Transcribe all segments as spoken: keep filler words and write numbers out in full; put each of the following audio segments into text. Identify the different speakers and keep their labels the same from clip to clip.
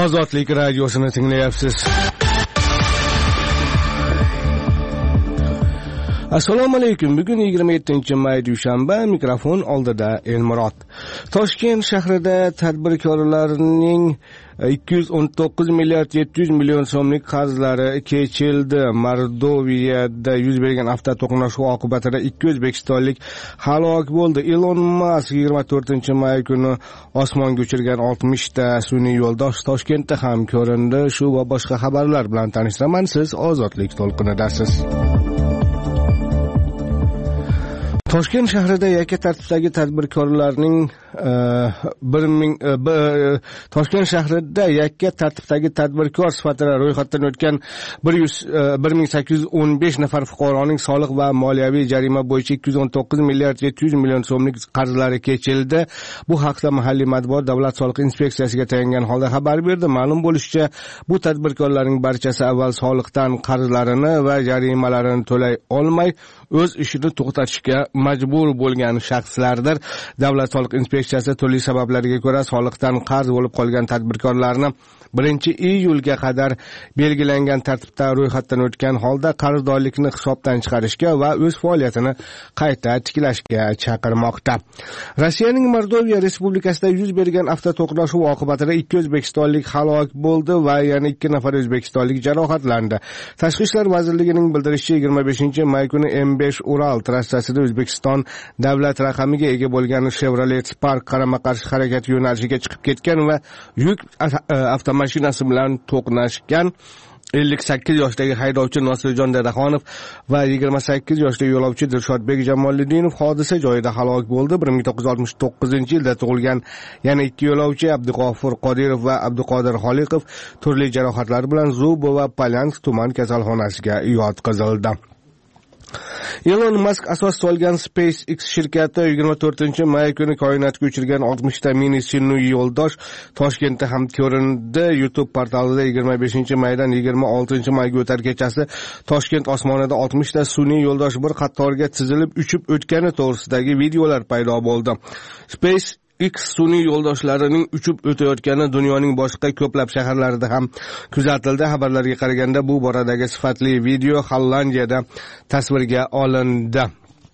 Speaker 1: Ozodlik radiosini tinglayapsiz. Assalomu alaykum. Bugun yigirma yettinchi may dushanba, mikrofon oldida Elmurod. Toshkent shahrida tadbirkorlarning ikki yuz o'n to'qqiz milliard yetti yuz million so'mlik qarzlari kechildi. Mordoviyada yuz bergan avtoto'qnashuv oqibatida ikki o'zbekistonlik halok bo'ldi. Elon Musk yigirma to'rtinchi may kuni osmonga uchirgan oltmish ta sun'iy yo'ldosh Toshkentda ham ko'rindi. Shu va boshqa xabarlar bilan tanishaman. Siz Ozodlik to'lqinidasiz. Toshkent shahrida yakka tartibdagi tadbirkorlarning bir ming Toshkent shahrida yakka tartibdagi tadbirkor sifatida ro'yxatdan o'tgan bir ming sakkiz yuz o'n besh nafar fuqaroning soliq va moliyaviy jarima bo'yicha ikki yuz o'n to'qqiz milliard yetti yuz million so'mlik qarzlari kechildi. Bu haqda mahalliy matbuot Davlat soliq inspeksiyasiga tayangan holda xabar berdi. Ma'lum bo'lishicha, bu tadbirkorlarning barchasi avval soliqdan qarzlarini va jarimalarini to'lay olmay o'z ishini to'xtatishga majbur bo'lgan shaxslardir. Davlat soliq inspeksiyasi turli sabablarga ko'ra soliqdan qarz bo'lib qolgan tadbirkorlarni birinchi iyulga qadar belgilangan tartibda ro'yxatdan o'tgan holda qarzdorlikni hisobdan chiqarishga va o'z faoliyatini qayta tiklashga chaqirmoqda. Rossiyaning Mordoviya respublikasida yuz bergan avtoto'qnashuv oqibatida ikki o'zbekistonlik halok bo'ldi va yana ikki nafar o'zbekistonlik jarohatlandi. Tashqi ishlar vazirligining bildirishicha, yigirma beshinchi may kuni M besh Ural trassasida O'zbekiston davlat raqamiga ega bo'lgan Chevrolet Spark qarama-qarshi harakat yo'nalishiga chiqib ketgan va yuk avtomashinasi bilan to'qnashgan. ellik sakkiz yoshdagi haydovchi Nosirjon Dadaxonov va yigirma sakkiz yoshli yo'lovchi Dilshodbek Jamoliddinov hodisa joyida halok bo'ldi. bir ming to'qqiz yuz oltmish to'qqizinchi yilda tug'ilgan yana ikki yo'lovchi Abdug'ofur Qodirov va Abduqodir Xoliqov turli jarohatlar bilan Zubo va Polyansk tuman kasalxonasiga yotqizildi. Elon Musk asos solgan SpaceX shirkati yigirma to'rtinchi may kuni koinotga uchirgan oltmish ta mini sun'iy yo'ldosh Toshkentda ham ko'rindi. YouTube portalida yigirma beshinchi maydan yigirma oltinchi mayga o'tar kechasi Toshkent osmonida oltmish ta sun'iy yo'ldosh bir qatorga tizilib uchib o'tgani to'g'risidagi videolar paydo bo'ldi. Space X sun'iy yo'ldoshlarining uchib o'tayotgani dunyoning boshqa ko'plab shaharlarida ham kuzatildi. Xabarlarga qaraganda bu boradagi sifatli video Hollandiyada tasvirga olindi.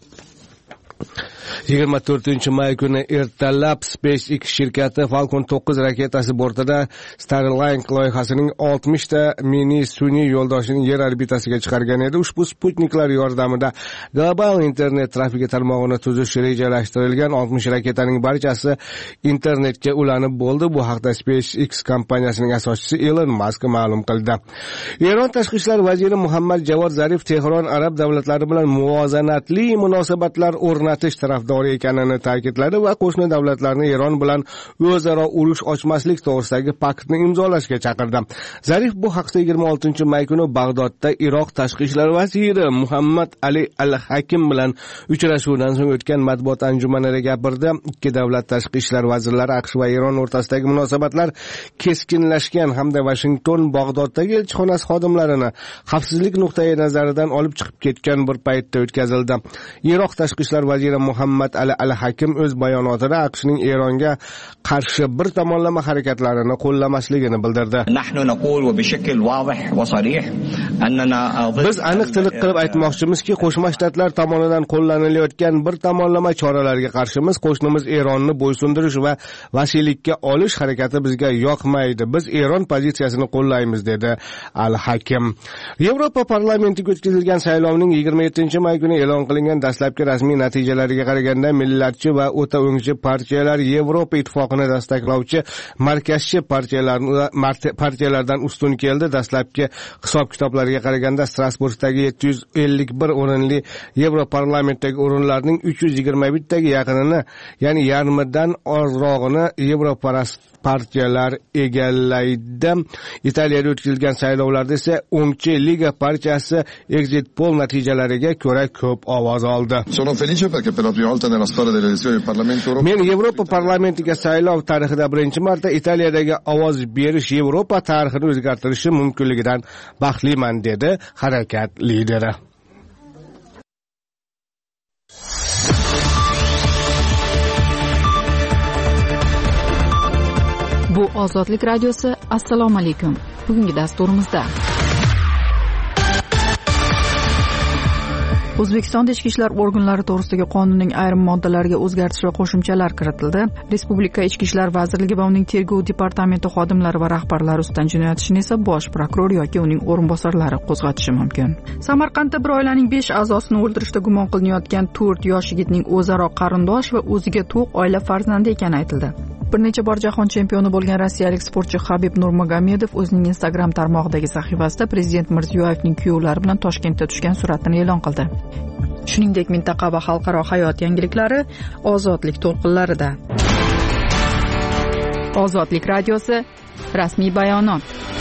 Speaker 1: yigirma to'rtinchi may kuni ertalab SpaceX shirkati Falcon to'qqiz raketasi bortida Starlink loyihasining oltmish ta mini sun'iy yo'ldoshini yer orbitasiga chiqargan edi. Ushbu sputniklar yordamida global internet trafiki tarmog'ini tuzish rejalashtirilgan. oltmish raketaning barchasi internetga ulanib bo'ldi. Bu haqda SpaceX kompaniyasining asoschisi Elon Musk ma'lum qildi. Eron tashqi ishlar vaziri Muhammad Javod Zarif Tehron arab davlatlari bilan muvozanatli munosabatlar o'rnatish tarafdori ekanini ta'kidladi va qo'shni davlatlarni Eron bilan o'zaro urush ochmaslik to'g'risidagi paktni imzolashga chaqirdi. Zarif bu haqda yigirma oltinchi may kuni Bag'dodda Iroq tashqi ishlar vaziri Muhammad Ali al-Hakim bilan uchrashuvdan so'ng o'tgan matbuot anjumanida gapirdi. Ikki davlat tashqi ishlar vazirlari AQSh va Eron o'rtasidagi munosabatlar keskinlashgan hamda Washington Bag'doddagi elchixonasi xodimlarini xavfsizlik nuqtai nazaridan olib chiqib ketgan bir paytda o'tkazildi. Iroq tashqi ishlar vaziri Muhammad Ali al-Hakim o'z bayonotida AQShning Eronga qarshi bir tomonlama harakatlarini qo'llamasligini bildirdi. Biz aniq tiliq qilib aytmoqchimizki, Qo'shma Shtatlar tomonidan qo'llanilayotgan bir tomonlama choralarga qarshimiz. Qo'shnimiz Eronni bo'ysundirish va vasiylikka olish harakati bizga yoqmaydi. Biz Eron pozitsiyasini qo'llaymiz, dedi al-Hakim. Yevropa parlamentiga o'tkazilgan saylovning yigirma yettinchi may kuni e'lon qilingan dastlabki rasmiy natijalariga qaraganda millatchi va o'ta o'ngchi partiyalar Yevropa ittifoqini dastaklovchi markazchi partiyalardan ustun keldi. Dastlabki hisob-kitoblarga qaraganda Strasburgdagi yetti yuz ellik bir o'rinli Yevroparlamentdagi o'rinlarning uch yuz yigirma bittaga yaqinini, ya'ni yarmidan ozrog'ini Yevroparast partiyalar egallaydi. Italiyada o'tkazilgan saylovlarda esa o'ngchi Liga partiyasi exit poll natijalariga ko'ra ko'p ovoz oldi.
Speaker 2: Sono felice perché per la prima volta nella storia delle elezioni del Parlamento europeo.
Speaker 1: Men Yevropa parlamentiga saylov tarixida birinchi marta Italiyadagi ovoz berish Yevropa tarixini o'zgartirishi mumkinligidan baxtliman, dedi harakat lideri.
Speaker 3: Bu Ozodlik radiosi, assalomu alaykum. Bugungi dasturimizda O'zbekistonda ichki ishlar organlari to'g'risidagi qonunning ayrim moddalariga o'zgartish va qo'shimchalar kiritildi. Respublika Ichki ishlar vazirligi va uning tergov departamenti xodimlari va rahbarlari ustidan jinoyat ishini esa bosh prokuror yoki uning o'rinbosarlari qo'zg'atishi mumkin. Samarqandda bir oilaning besh a'zosini o'ldirishda gumon qilinayotgan to'rt yosh yigitning o'zaro qarindosh va o'ziga to'q oila farzandi ekani aytildi. Bir necha bor jahon chempioni bo'lgan rossiyalik sportchi Habib Nurmagomedov o'zining Instagram tarmog'idagi sahifasida prezident Mirziyoyevning kuyovlari bilan Toshkentda tushgan suratini e'lon qildi. Shuningdek, mintaqa va xalqaro hayot yangiliklari Ozodlik to'lqinlarida. Ozodlik radiosi rasmiy bayonot.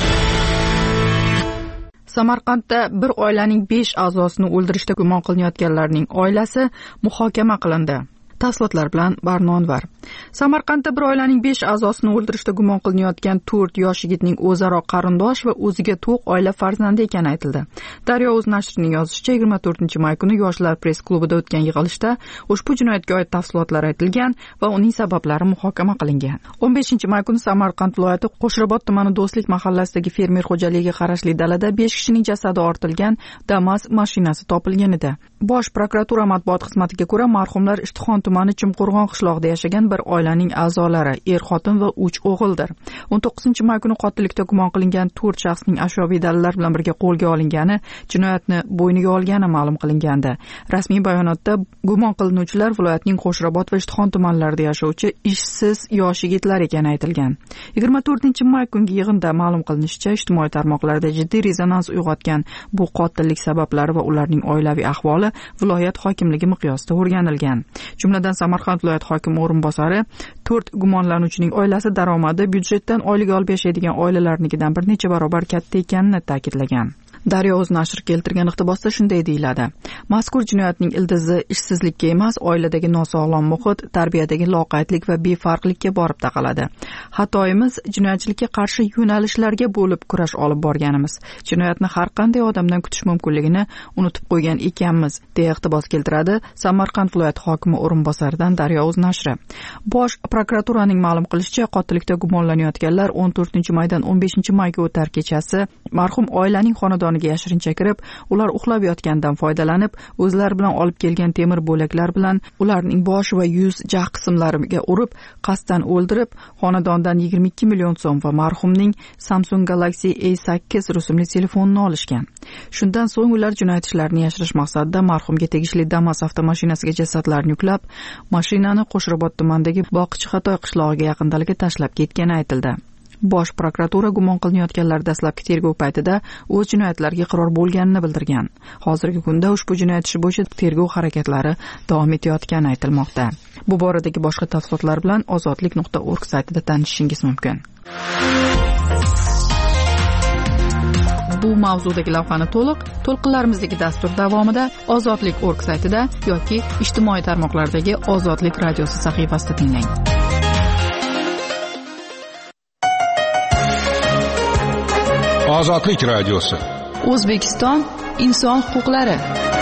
Speaker 3: Samarqandda bir oilaning besh a'zosini o'ldirishda gumon qilinayotganlarning oilasi muhokama qilindi. Tafsilotlar bilan Barnonvar. Samarqandda bir oilaning besh a'zosini o'ldirishda gumon qilinayotgan to'rt yosh yigitning o'zaro qarindosh va o'ziga to'q oila farzandi ekani aytildi. Daryo o'z nashrining yozishicha, yigirma to'rtinchi may kuni Yoshlar press klubida o'tgan yig'ilishda ushbu jinoyatga oid tafsilotlar aytilgan va uning sabablari muhokama qilingan. o'n beshinchi may kuni Samarqand viloyati Qo'shrabot tumani Do'stlik mahallasidagi fermer xo'jaligiga qarashli dalada besh kishining jasadi ortilgan Damas mashinasi topilgan edi. Bosh prokuratura matbuot xizmatiga ko'ra, marhumlar Ishtixon tumani Chimqo'rg'on qishlog'ida yashagan bir oilaning a'zolari, er-xotin va uch o'g'ildir. o'n to'qqizinchi may kuni qotillikda gumon qilingan to'rt shaxsning ashyoviy dalillar bilan birga qo'lga olingani, jinoyatni bo'yniga olgani ma'lum qilingandi. Rasmiy bayonotda gumon qilinuvchilar viloyatning Qo'shrabot va Ishtixon tumanlarida yashovchi ishsiz yosh yigitlar ekani aytilgan. yigirma to'rtinchi may kungi yig'inda ma'lum qilinishicha, ijtimoiy tarmoqlarda jiddiy rezonans uyg'otgan bu qotillik sabablari va ularning oilaviy ahvoli viloyat hokimligi miqyosida o'rganilgan. Jumladan Samarqand viloyat hokimi o'rinbosari to'rt gumonlanuvchining oilasi daromadi byudjetdan oylik olib yashaydigan oilalarnikidan bir necha barobar katta ekanini ta'kidlagan. Daryo o'z nashri keltirgan iqtibosda shunday deyiladi. Mazkur jinoyatning ildizi ishsizlikka emas, oiladagi nosog'lom muhit, tarbiyadagi loqaydlik va befarqlikka borib taqaladi. Xatoyimiz jinoyatchilikka qarshi yo'nalishlarga bo'lib kurash olib borganimiz. Jinoyatni har qanday odamdan kutish mumkinligini unutib qo'ygan ekanmiz, deya iqtibos keltiradi Samarqand viloyat hokimi o'rinbosaridan Daryo o'z nashri. Bosh prokuraturaning ma'lum qilishicha, qotillikda gumonlanayotganlar o'n to'rtinchi maydan o'n beshinchi mayga o'tar kechasi marhum oilaning xonadoni yashirincha kirib, ular uxlab yotgandan foydalanib, o'zlari bilan olib kelgan temir bo'laklar bilan ularning bosh va yuz jag' qismlariga urib, qasddan o'ldirib, xonadondan yigirma ikki million so'm va marhumning Samsung Galaxy A sakkiz rusumli telefonini olishgan. Shundan so'ng ular jinoyat ishlarini yashirish maqsadida marhumga tegishli Damas avtomashinasiga jasadlarni yuklab, mashinani Qo'shrabot tumanidagi Boqichi Xatoy qishlog'iga yaqindaligi tashlab ketgani aytildi. Bosh prokuratura gumon qilinayotganlar dastlabki tergov paytida o'z jinoyatlariga iqror bo'lganini bildirgan. Hozirgi kunda ushbu jinoyat ishi bo'yicha tergov harakatlari davom etayotgani aytilmoqda. Bu boradagi boshqa tafsilotlar bilan ozodlik nuqta org saytida tanishishingiz mumkin. Bu mavzudagi lavhani to'liq to'lqinlarimizdagi dastur davomida ozodlik nuqta org saytida yoki ijtimoiy tarmoqlardagi Ozodlik radiosi sahifasida tinglang.
Speaker 4: Ozodlik radiosi.
Speaker 3: O'zbekiston inson huquqlari.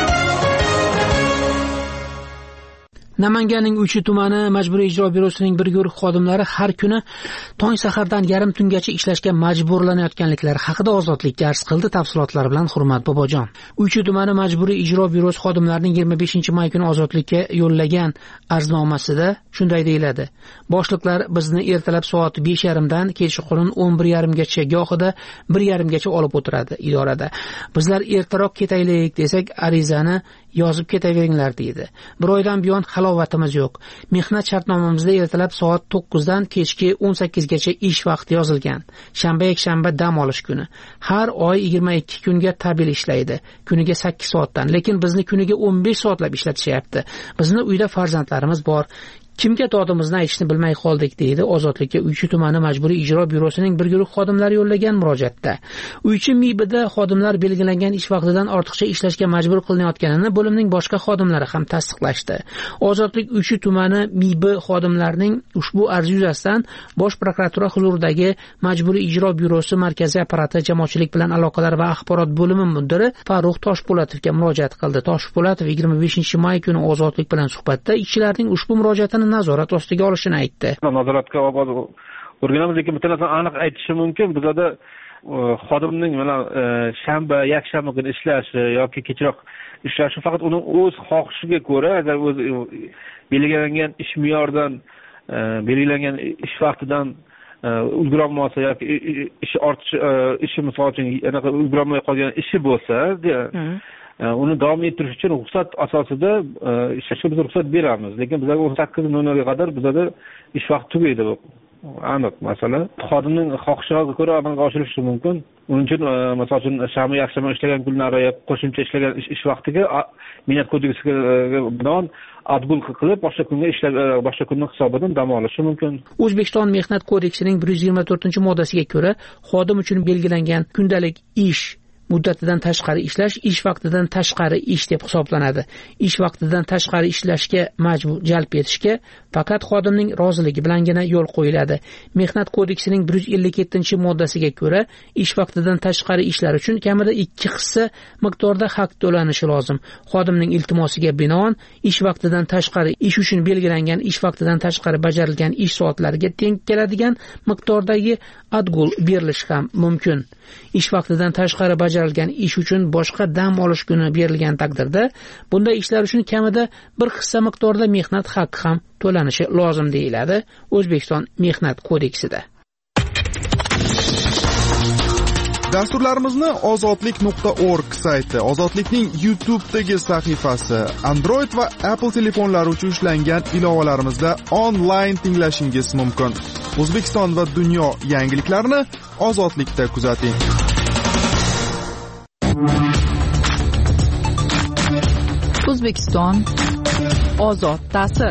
Speaker 5: Namanganning Uchi tumani majburiy ijro byurosining bir guruh xodimlari har kuni tong sahardan yarim tungacha ishlashga majburlanayotganliklari haqida Ozodlikka arz qildi. Tafsilotlar bilan Hurmat Bobojon. Uchi tumani majburiy ijro byurosi xodimlarining yigirma beshinchi may kuni Ozodlikka yo'llagan arznomasida shunday deyiladi. Boshliqlar bizni ertalab soat besh yarim dan kechqurun o'n bir yarim gacha gohida bir yarim gacha olib o'tiradi idorada. Bizlar ertaroq ketaylik desak, arizani yozib ketaveringlar deydi. Bir oydan buyon halovatimiz yo'q. Mehnat shartnomamizda ertalab soat to'qqiz dan kechki o'n sakkiz gacha ish vaqti yozilgan. Shanba yakshanba dam olish kuni. Har oy yigirma ikki kunga tabil ishlaydi. Kuniga sakkiz soatdan, lekin bizni kuniga o'n besh soatlab ishlatishyapti. Bizni uyda farzandlarimiz bor. Kimga dodimizni aytishni bilmay qoldik, deydi Ozodlikka Uychi tumani majburiy ijro byurosining bir guruh xodimlari yo'llagan murojaatda. Uychi M I B'da xodimlar belgilangan ish vaqtidan ortiqcha ishlashga majbur qilinayotganini bo'limning boshqa xodimlari ham tasdiqlashdi. Ozodlik Uychi tumani M I B xodimlarining ushbu arz yuzasidan Bosh prokuratura huzuridagi majburiy ijro byurosi markaziy apparati jamoatchilik bilan aloqalar va axborot bo'limi mudiri Farruh Toshpo'latovga murojaat qildi. Toshpo'latov yigirma beshinchi may kuni Ozodlik bilan suhbatda ishchilarning ushbu murojaatini nazorat ostiga olishini aytdi.
Speaker 6: Nazoratga
Speaker 4: o'rganamiz, lekin bitta narsani aniq aytishim mumkin, bizda xodimning mana shanba, yakshanba kuni ishlashi yoki kechroq ishlashi faqat uning o'z xohishiga ko'ra, agar o'zi belgilangan ish me'yoridan, belgilangan ish vaqtidan ulgurolmasa yoki ishi ortish ishi misol uchun anaqa ulgurolmay qolgan ishi bo'lsa, uni davom ettirish uchun ruxsat asosida ishlashga biz ruxsat beramiz. Lekin bizga o'n sakkiz nol nolga qadar bizda ish vaqti tugaydi. Aniq masala. Xodimning xohishiga ko'ra amalga oshirilishi mumkin. Uning uchun misol uchun shanba, yakshanba ishlagan kunlari qo'shimcha ishlagan ish vaqtiga mehnat kodeksiga binoan adgul qilib boshqa kunga ishlab boshqa kunning hisobidan dam olishi mumkin.
Speaker 5: O'zbekiston Mehnat kodeksining bir yuz yigirma to'rtinchi moddasiga ko'ra, xodim uchun belgilangan kundalik ish muddatidan tashqari ishlash ish vaqtidan tashqari ish deb hisoblanadi. Ish vaqtidan tashqari ishlashga majbur jalb etishga faqat xodimning roziligi bilangina yo'l qo'yiladi. Mehnat kodeksining bir yuz ellik yettinchi moddasiga ko'ra, ish vaqtidan tashqari ishlar uchun kamida ikki hissa miqdorda haq to'lanishi lozim. Xodimning iltimosiga binoan ish vaqtidan tashqari ish uchun belgilangan ish vaqtidan tashqari bajarilgan ish soatlariga teng keladigan miqdordagi adgul berilishi ham mumkin. Ish vaqtidan tashqari bajarilgan ish uchun boshqa dam olish kuni berilgan taqdirda bunday ishlar uchun kamida bir hissa miqdorda mehnat haqqi ham to'lanishi lozim deyiladi O'zbekiston Mehnat kodeksida.
Speaker 6: Dasturlarimizni ozodlik nuqta org sayti, Ozodlikning YouTube'dagi sahifasi, Android va Apple telefonlari uchun ishlangan ilovalarimizda onlayn tinglashingiz mumkin. O'zbekiston va dunyo yangiliklarini Ozodlikda kuzating.
Speaker 3: O'zbekiston ozod ta'sir.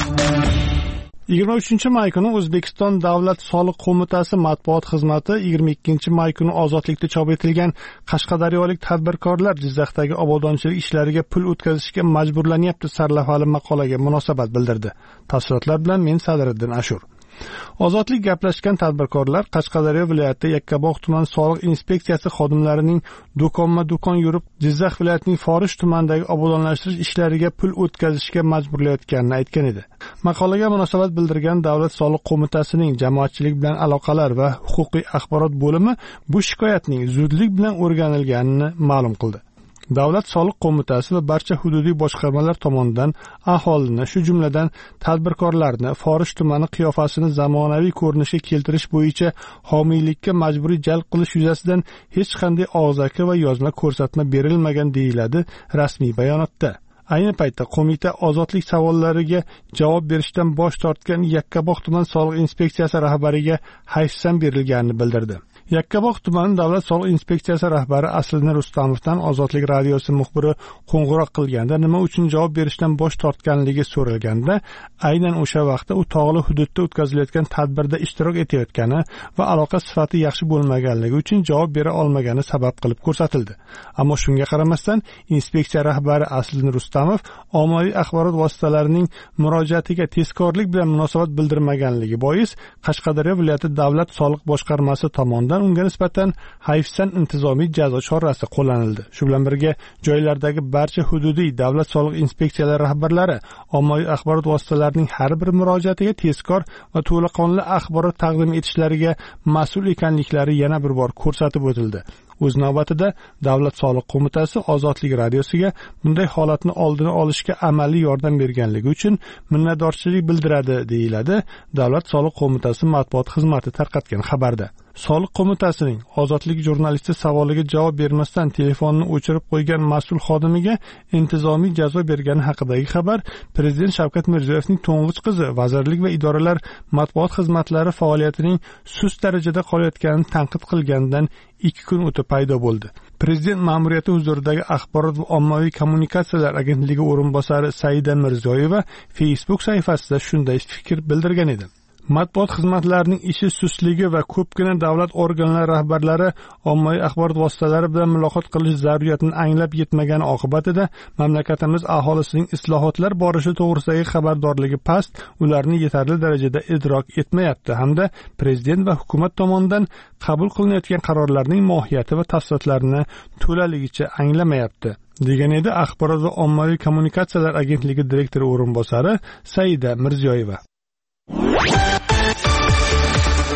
Speaker 7: yigirma uchinchi may kuni O'zbekiston Davlat soliq qo'mitasi matbuot xizmati yigirma ikkinchi may kuni Ozodlikda chop etilgan qashqadaryolik tadbirkorlar Jizzaxdagi obodonchilik ishlariga pul o'tkazishga majburlanyapti sarlavhali maqolaga munosabat bildirdi. Tafsilotlar bilan men Sadriddin Ashur. Ozodlik gaplashgan tadbirkorlar Qashqadaryo viloyati Yakkabog' tuman soliq inspeksiyasi xodimlarining do'konma-do'kon yurib Jizzax viloyatining Forish tumanidagi obodonlashtirish ishlariga pul o'tkazishga majburlayotganini aytgan edi. Maqolaga munosabat bildirgan Davlat soliq qo'mitasining jamoatchilik bilan aloqalar va huquqiy axborot bo'limi bu shikoyatning zudlik bilan o'rganilganini ma'lum qildi. Davlat soliq qo'mitasi va barcha hududiy boshqarmalar tomonidan aholini, shu jumladan tadbirkorlarni Forish tumani qiyofasini zamonaviy ko'rinishga keltirish bo'yicha homiylikka majburiy jalb qilish yuzasidan hech qanday og'zaki va yozma ko'rsatma berilmagan deyiladi rasmiy bayonotda. Ayni paytda qo'mita ozodlik savollariga javob berishdan bosh tortgan Yakkabog' tuman soliq inspeksiyasi rahbariga hayfsan berilganini bildirdi. Yakkabog' tumani davlat soliq inspeksiyasi rahbari Asliddin Rustamovdan Ozodlik radiosi muxbiri qo'ng'iroq qilganda nima uchun javob berishdan bosh tortganligi so'ralganda, aynan o'sha vaqtda u tog'li hududda o'tkazilayotgan tadbirda ishtirok etayotgani va aloqa sifati yaxshi bo'lmaganligi uchun javob bera olmagani sabab qilib ko'rsatildi. Ammo shunga qaramasdan inspeksiya rahbari Asliddin Rustamov ommaviy axborot vositalarining murojaatiga tezkorlik bilan munosabat bildirmaganligi bois Qashqadaryo viloyati davlat soliq boshqarmasi tomonidan unga nisbatan hayfsan intizomiy jazo chorasi qo'llanildi. Shu bilan birga joylardagi barcha hududiy davlat soliq inspeksiyalari rahbarlari ommaviy axborot vositalarining har bir murojaatiga tezkor va to'laqonli axborot taqdim etishlariga mas'ul ekanliklari yana bir bor ko'rsatib o'tildi. O'z navbatida Davlat soliq qo'mitasi Ozodlik radiosiga bunday holatni oldini olishga amaliy yordam berganligi uchun minnatdorchilik bildiradi, deyiladi Davlat soliq qo'mitasi matbuot xizmati tarqatgan xabarda. Soliq qo'mitasining Ozodlik jurnalisti savoliga javob bermasdan telefonni o'chirib qo'ygan mas'ul xodimiga intizomiy jazo bergani haqidagi xabar Prezident Shavkat Mirziyoyevning to'ng'ich qizi vazirlik va idoralar matbuot xizmatlari faoliyatining sust darajada qolayotganini tanqid qilganidan ikki kun o'tib paydo bo'ldi. Prezident ma'muriyati huzuridagi axborot va ommaviy kommunikatsiyalar agentligi o'rinbosari Saida Mirziyoyeva Facebook sahifasida shunday fikr bildirgan edi. Matbuot xizmatlarining ishi sustligi va ko'pgina davlat organlari rahbarlari ommaviy axborot vositalari bilan muloqot qilish zaruriyatini anglab yetmagani oqibatida mamlakatimiz aholisining islohotlar borishi to'g'risidagi xabardorligi past, ularni yetarli darajada idrok etmayapti hamda prezident va hukumat tomonidan qabul qilinayotgan qarorlarning mohiyati va tafsilotlarini to'laligicha anglamayapti, degan edi Axborot va ommaviy kommunikatsiyalar agentligi direktori o'rinbosari Saida Mirziyoyeva.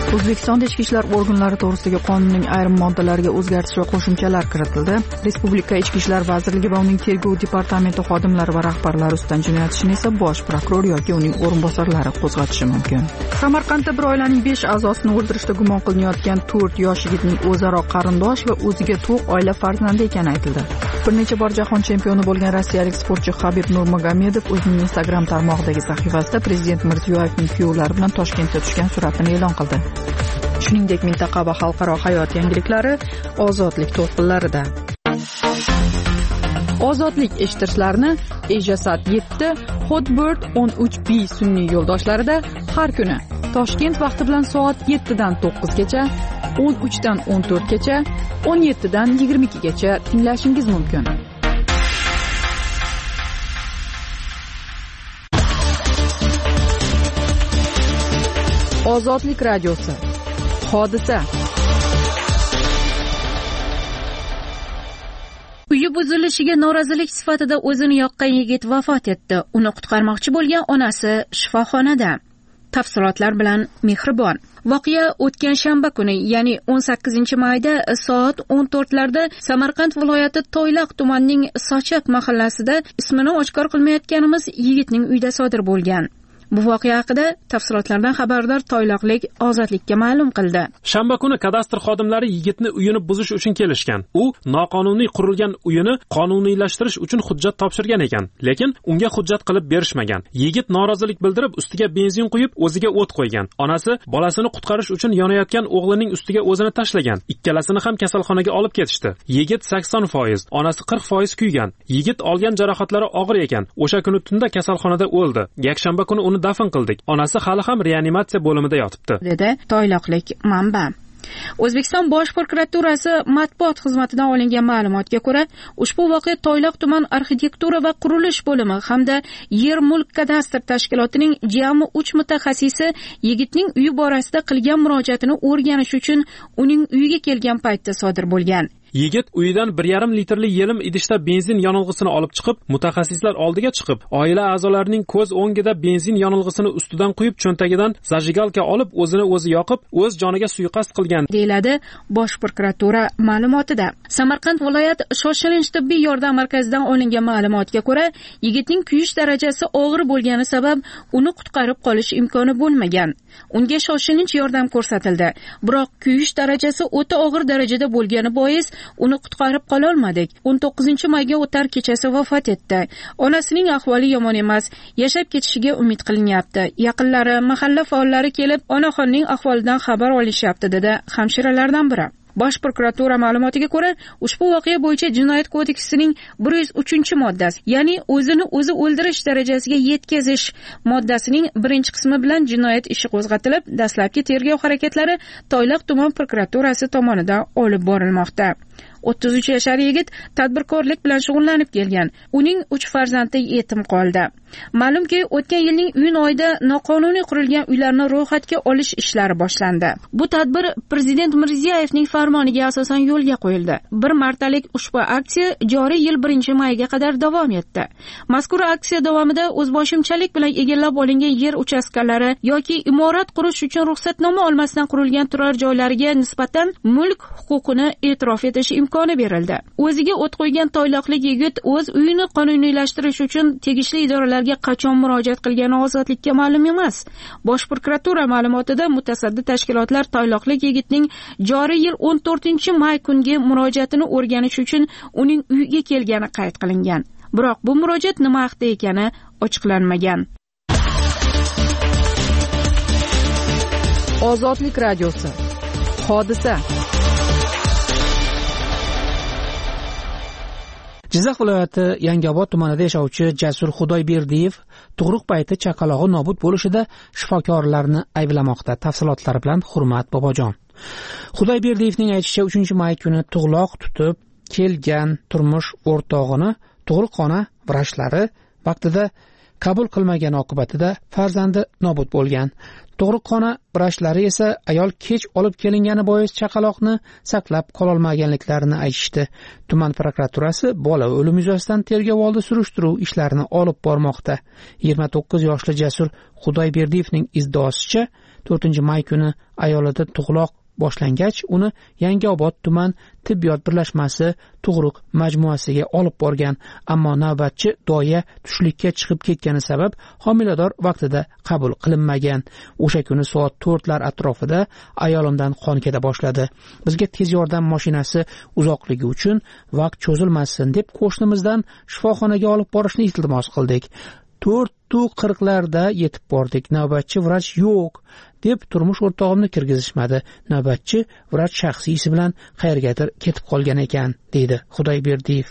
Speaker 3: O'zbekistonda ichki ishlar organlari to'g'risidagi qonunning ayrim moddalariga o'zgartish va qo'shimchalar kiritildi. Respublika Ichki ishlar vazirligi va uning tergov departamenti xodimlari va rahbarlari ustidan jinoyat ishini esa bosh prokuror yoki uning o'rinbosarlari qo'zg'atishi mumkin. Samarqandda bir oilaning besh a'zosini o'ldirishda gumon qilinayotgan to'rt yosh yigitning o'zaro qarindosh va o'ziga to'q oila farzandi ekani aytildi. Bir necha bor jahon chempioni bo'lgan rossiyalik sportchi Habib Nurmagomedov o'zining Instagram tarmog'idagi sahifasida prezident Mirziyoyevning kuyovlari bilan Toshkentda tushgan suratini e'lon qildi. Shuningdek, mintaqa va xalqaro hayot yangiliklari ozodlik to'lqinlarida. Ozodlik eshittirishlarni Ejasat yetti, Hotbird o'n uch B sun'iy yo'ldoshlarida har kuni Toshkent vaqti bilan soat yettidan to'qqizgacha, o'n uchdan o'n to'rtgacha, o'n yettidan yigirma ikkigacha tinglashingiz mumkin. Ozodlik radiosi. Hodisa.
Speaker 8: Uyi buzilishiga norozilik sifatida o'zini yoqqan yigit vafot etdi. Uni qutqarmoqchi bo'lgan onasi shifoxonada. Tafsilotlar bilan Mehribon. Voqea o'tgan shanba kuni, ya'ni o'n sakkizinchi mayda soat o'n to'rtlarda Samarqand viloyati Toyloq tumanining Sochaq mahallasida ismini oshkor qilmayotganimiz yigitning uyida sodir bo'lgan. Bu voqea haqida tafsilotlardan xabardor toyloqlik Ozodlikka ma'lum qildi.
Speaker 9: Shanba kuni kadastr xodimlari yigitni uyini buzish uchun kelishgan. U noqonuniy qurilgan uyini qonuniylashtirish uchun hujjat topshirgan ekan, lekin unga hujjat qilib berishmagan. Yigit norozilik bildirib, ustiga benzin quyib, o'ziga o't qo'ygan. Onasi bolasini qutqarish uchun yonayotgan o'g'lining ustiga o'zini tashlagan. Ikkalasini ham kasalxonaga olib ketishdi. Yigit sakson foiz, onasi qirq foiz kuygan. Yigit olgan jarohatlari og'ir ekan. O'sha kuni tunda kasalxonada o'ldi. Yakshanba kuni uni dafn qildik. Onasi hali ham reanimatsiya bo'limida yotibdi,
Speaker 8: dedi toyloqlik manba. O'zbekiston Bosh prokuraturasi matbuot xizmatidan olingan ma'lumotga ko'ra, ushbu voqea Toyloq tuman arxitektura va qurilish bo'limi hamda yer mulk kadastr tashkilotining jami uch mutaxassisi yigitning uyi borasida qilgan murojaatini o'rganish uchun uning uyiga kelgan paytda sodir bo'lgan.
Speaker 9: Yigit uyidan bir yarim litrli yelim idishda benzin yonilg'isini olib chiqib, mutaxassislar oldiga chiqib, oila a'zolarining ko'z o'ngida benzin yonilg'isini ustidan quyib, cho'ntagidan zajigalka olib, o'zini o'zi yoqib, o'z joniga suiqasd qilgan,
Speaker 8: deyiladi Bosh prokuratura ma'lumotida. Samarqand viloyat shoshilinch tibbiy yordam markazidan olingan ma'lumotga ko'ra, yigitning kuyish darajasi og'ir bo'lgani sabab uni qutqarib qolish imkoni bo'lmagan. Unga shoshilinch yordam ko'rsatildi, biroq kuyish darajasi o'ta og'ir darajada bo'lgani bois uni qutqarib qola olmadik. o'n to'qqizinchi mayga o'tar kechasi vafot etdi. Onasining ahvoli yomon emas, yashab ketishiga umid qilinyapti. Yaqinlari, mahalla faollari kelib, onaxonning ahvolidan xabar olishyapti, dedi hamshiralardan biri. Bosh prokuratura ma'lumotiga ko'ra, ushbu voqea bo'yicha Jinoyat kodeksining bir yuz uchinchi moddasi, ya'ni o'zini o'zi o'ldirish darajasiga yetkazish moddasining birinchi qismi bilan jinoyat ishi qo'zg'atilib, dastlabki tergov harakatlari Toyloq tuman prokuraturasi tomonidan olib borilmoqda. o'ttiz uch yashar yigit tadbirkorlik bilan shug'ullanib kelgan. Uning uch farzandi yetim qoldi. Ma'lumki, o'tgan yilning iyun oyida noqonuniy qurilgan uylarni ro'yxatga olish ishlari boshlandi. Bu tadbir prezident Mirziyoyevning farmoniga asosan yo'lga qo'yildi. Bir martalik ushbu aksiya joriy yil birinchi mayga qadar davom etdi. Mazkur aksiya davomida o'zboshimchalik bilan egallab olingan yer uchastkalari yoki imorat qurish uchun ruxsatnoma olmasdan qurilgan turar joylariga nisbatan mulk huquqini e'tirof etish imkoni berildi. O'ziga o't qo'ygan toyloqlik yigit o'z uyini qonuniylashtirish uchun tegishli idoralarga qachon murojaat qilgani Ozodlikka ma'lum emas. Bosh prokuratura ma'lumotida mutasaddi tashkilotlar toyloqlik yigitning joriy yil o'n to'rtinchi may kungi murojaatini o'rganish uchun uning uyiga kelgani qayd qilingan. Biroq bu murojaat nima haqda ekani ochiqlanmagan.
Speaker 3: Ozodlik radiosi. Hodisa.
Speaker 5: Jizzax viloyati Yangiobod tumanida yashovchi Jasur Xudoyberdiyev tug'ruq payti chaqalog'i nobud bo'lishida shifokorlarni ayblamoqda. Tafsilotlar bilan Hurmat Bobojon. Xudoyberdiyevning aytishicha, uchinchi may kuni tug'loq tutib kelgan turmush o'rtog'ini tug'ruqxona vrachlari vaqtida qabul qilmagan oqibatida farzandi nobud bo'lgan. Tug'ruqxona vrachlari esa ayol kech olib kelingani bois chaqaloqni saqlab qololmaganliklarini aytishdi. Tuman prokuraturasi bola o'limi yuzasidan tergovoldi surishtiruv ishlarini olib bormoqda. yigirma to'qqiz yoshli Jasur Xudoyberdiyevning iddaosicha to'rtinchi may kuni ayolida tug'loq boshlangach, uni Yangiobod tuman tibbiyot birlashmasi tug'ruq majmuasiga olib borgan, ammo navbatchi doya tushlikka chiqib ketgani sabab homilador vaqtida qabul qilinmagan. O'sha kuni soat to'rtlar atrofida ayolimdan qon keta boshladi. Bizga tez yordam mashinasi uzoqligi uchun vaqt cho'zilmasin deb qo'shnimizdan shifoxonaga olib borishni iltimos qildik. to'rtu qirqlarda yetib bordik. Navbatchi vrach yo'q deb turmush o'rtog'imni kirgizishmadi. Navbatchi vrach shaxsiysi bilan qayergadir ketib qolgan ekan, deydi Xudoyberdiyev.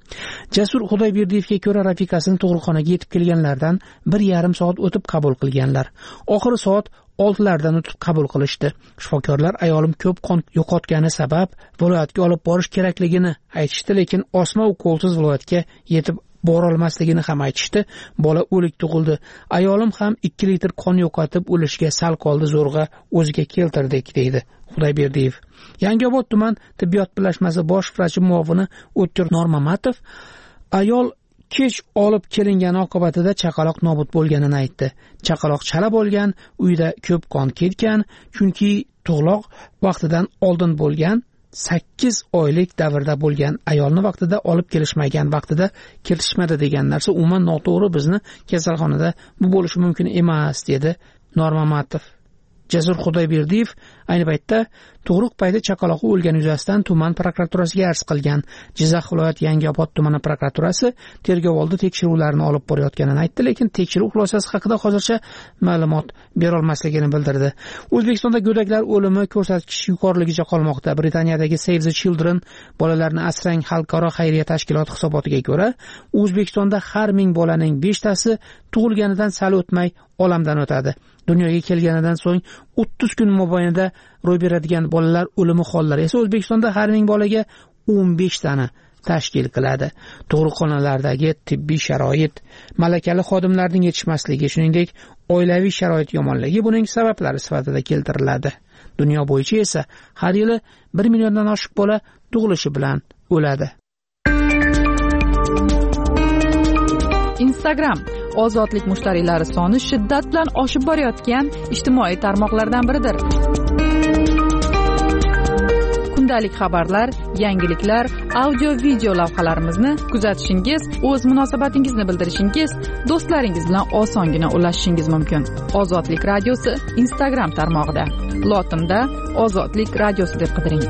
Speaker 5: Jasur Xudoyberdiyevga ko'ra, rafiqasini tug'ruqxonaga yetib kelganlardan bir yarim soat o'tib qabul qilganlar. Oxiri soat oltilardan o'tib qabul qilishdi. Shifokorlar ayolim ko'p qon yo'qotgani sabab viloyatga olib borish kerakligini aytishdi, lekin osma ukolsiz viloyatga yetib borolmasligini ham aytishdi. Bola o'lik tug'ildi. Ayolim ham ikki litr qon yo'qotib o'lishga sal qoldi, zo'rg'a o'ziga keltirdik, deydi Xudoyberdiyev. Yangiobod tuman tibbiyot birlashmasi bosh vrachi muovini O'tkir Normamatov ayol kech olib kelingani oqibatida chaqaloq nobud bo'lganini aytdi. Chaqaloq chala bo'lgan, uyda ko'p qon ketgan, chunki tug'loq vaqtidan oldin bo'lgan. sakkiz oylik davrda bo'lgan ayolni vaqtida olib kelishmagan, vaqtida kelishmadi degan narsa umuman noto'g'ri. Bizni kasalxonada bu bo'lishi mumkin emas, dedi Normamatov. Jasur Xudoyberdiyev ayni paytda tug'ruq payti chaqaloqi o'lgani yuzasidan tuman prokuraturasiga arz qilgan. Jizzax viloyat Yangiobod tumani prokuraturasi tergovoldi tekshiruvlarini olib borayotganini aytdi, lekin tekshiruv xulosasi haqida hozircha ma'lumot bera olmasligini bildirdi. O'zbekistonda go'daklar o'limi ko'rsatkichi yuqoriligicha qolmoqda. Britaniyadagi Save the Children bolalarni asrang xalqaro xayriya tashkiloti hisobotiga ko'ra, O'zbekistonda har ming bolaning beshtasi tug'ilganidan sal o'tmay olamdan o'tadi. Dunyoga kelganidan so'ng o'ttiz kun mobaynida ro'y beradigan bolalar o'limi hollari esa O'zbekistonda har ming bolaga o'n besh tani tashkil qiladi. Tug'ruqxonalardagi tibbiy sharoit, malakali xodimlarning yetishmasligi, shuningdek oilaviy sharoit yomonligi buning sabablari sifatida keltiriladi. Dunyo bo'yicha esa har yili bir milliondan oshiq bola tug'ilishi bilan o'ladi.
Speaker 3: Instagram ozodlik mushtariylari soni shiddat bilan oshib borayotgan ijtimoiy tarmoqlardan biridir. Kundalik xabarlar, yangiliklar, audio video lavhalarimizni kuzatishingiz, o'z munosabatingizni bildirishingiz, do'stlaringiz bilan osongina ulashishingiz mumkin. Ozodlik radiosi Instagram tarmog'ida. Lotinda Ozodlik radiosi deb qidiring.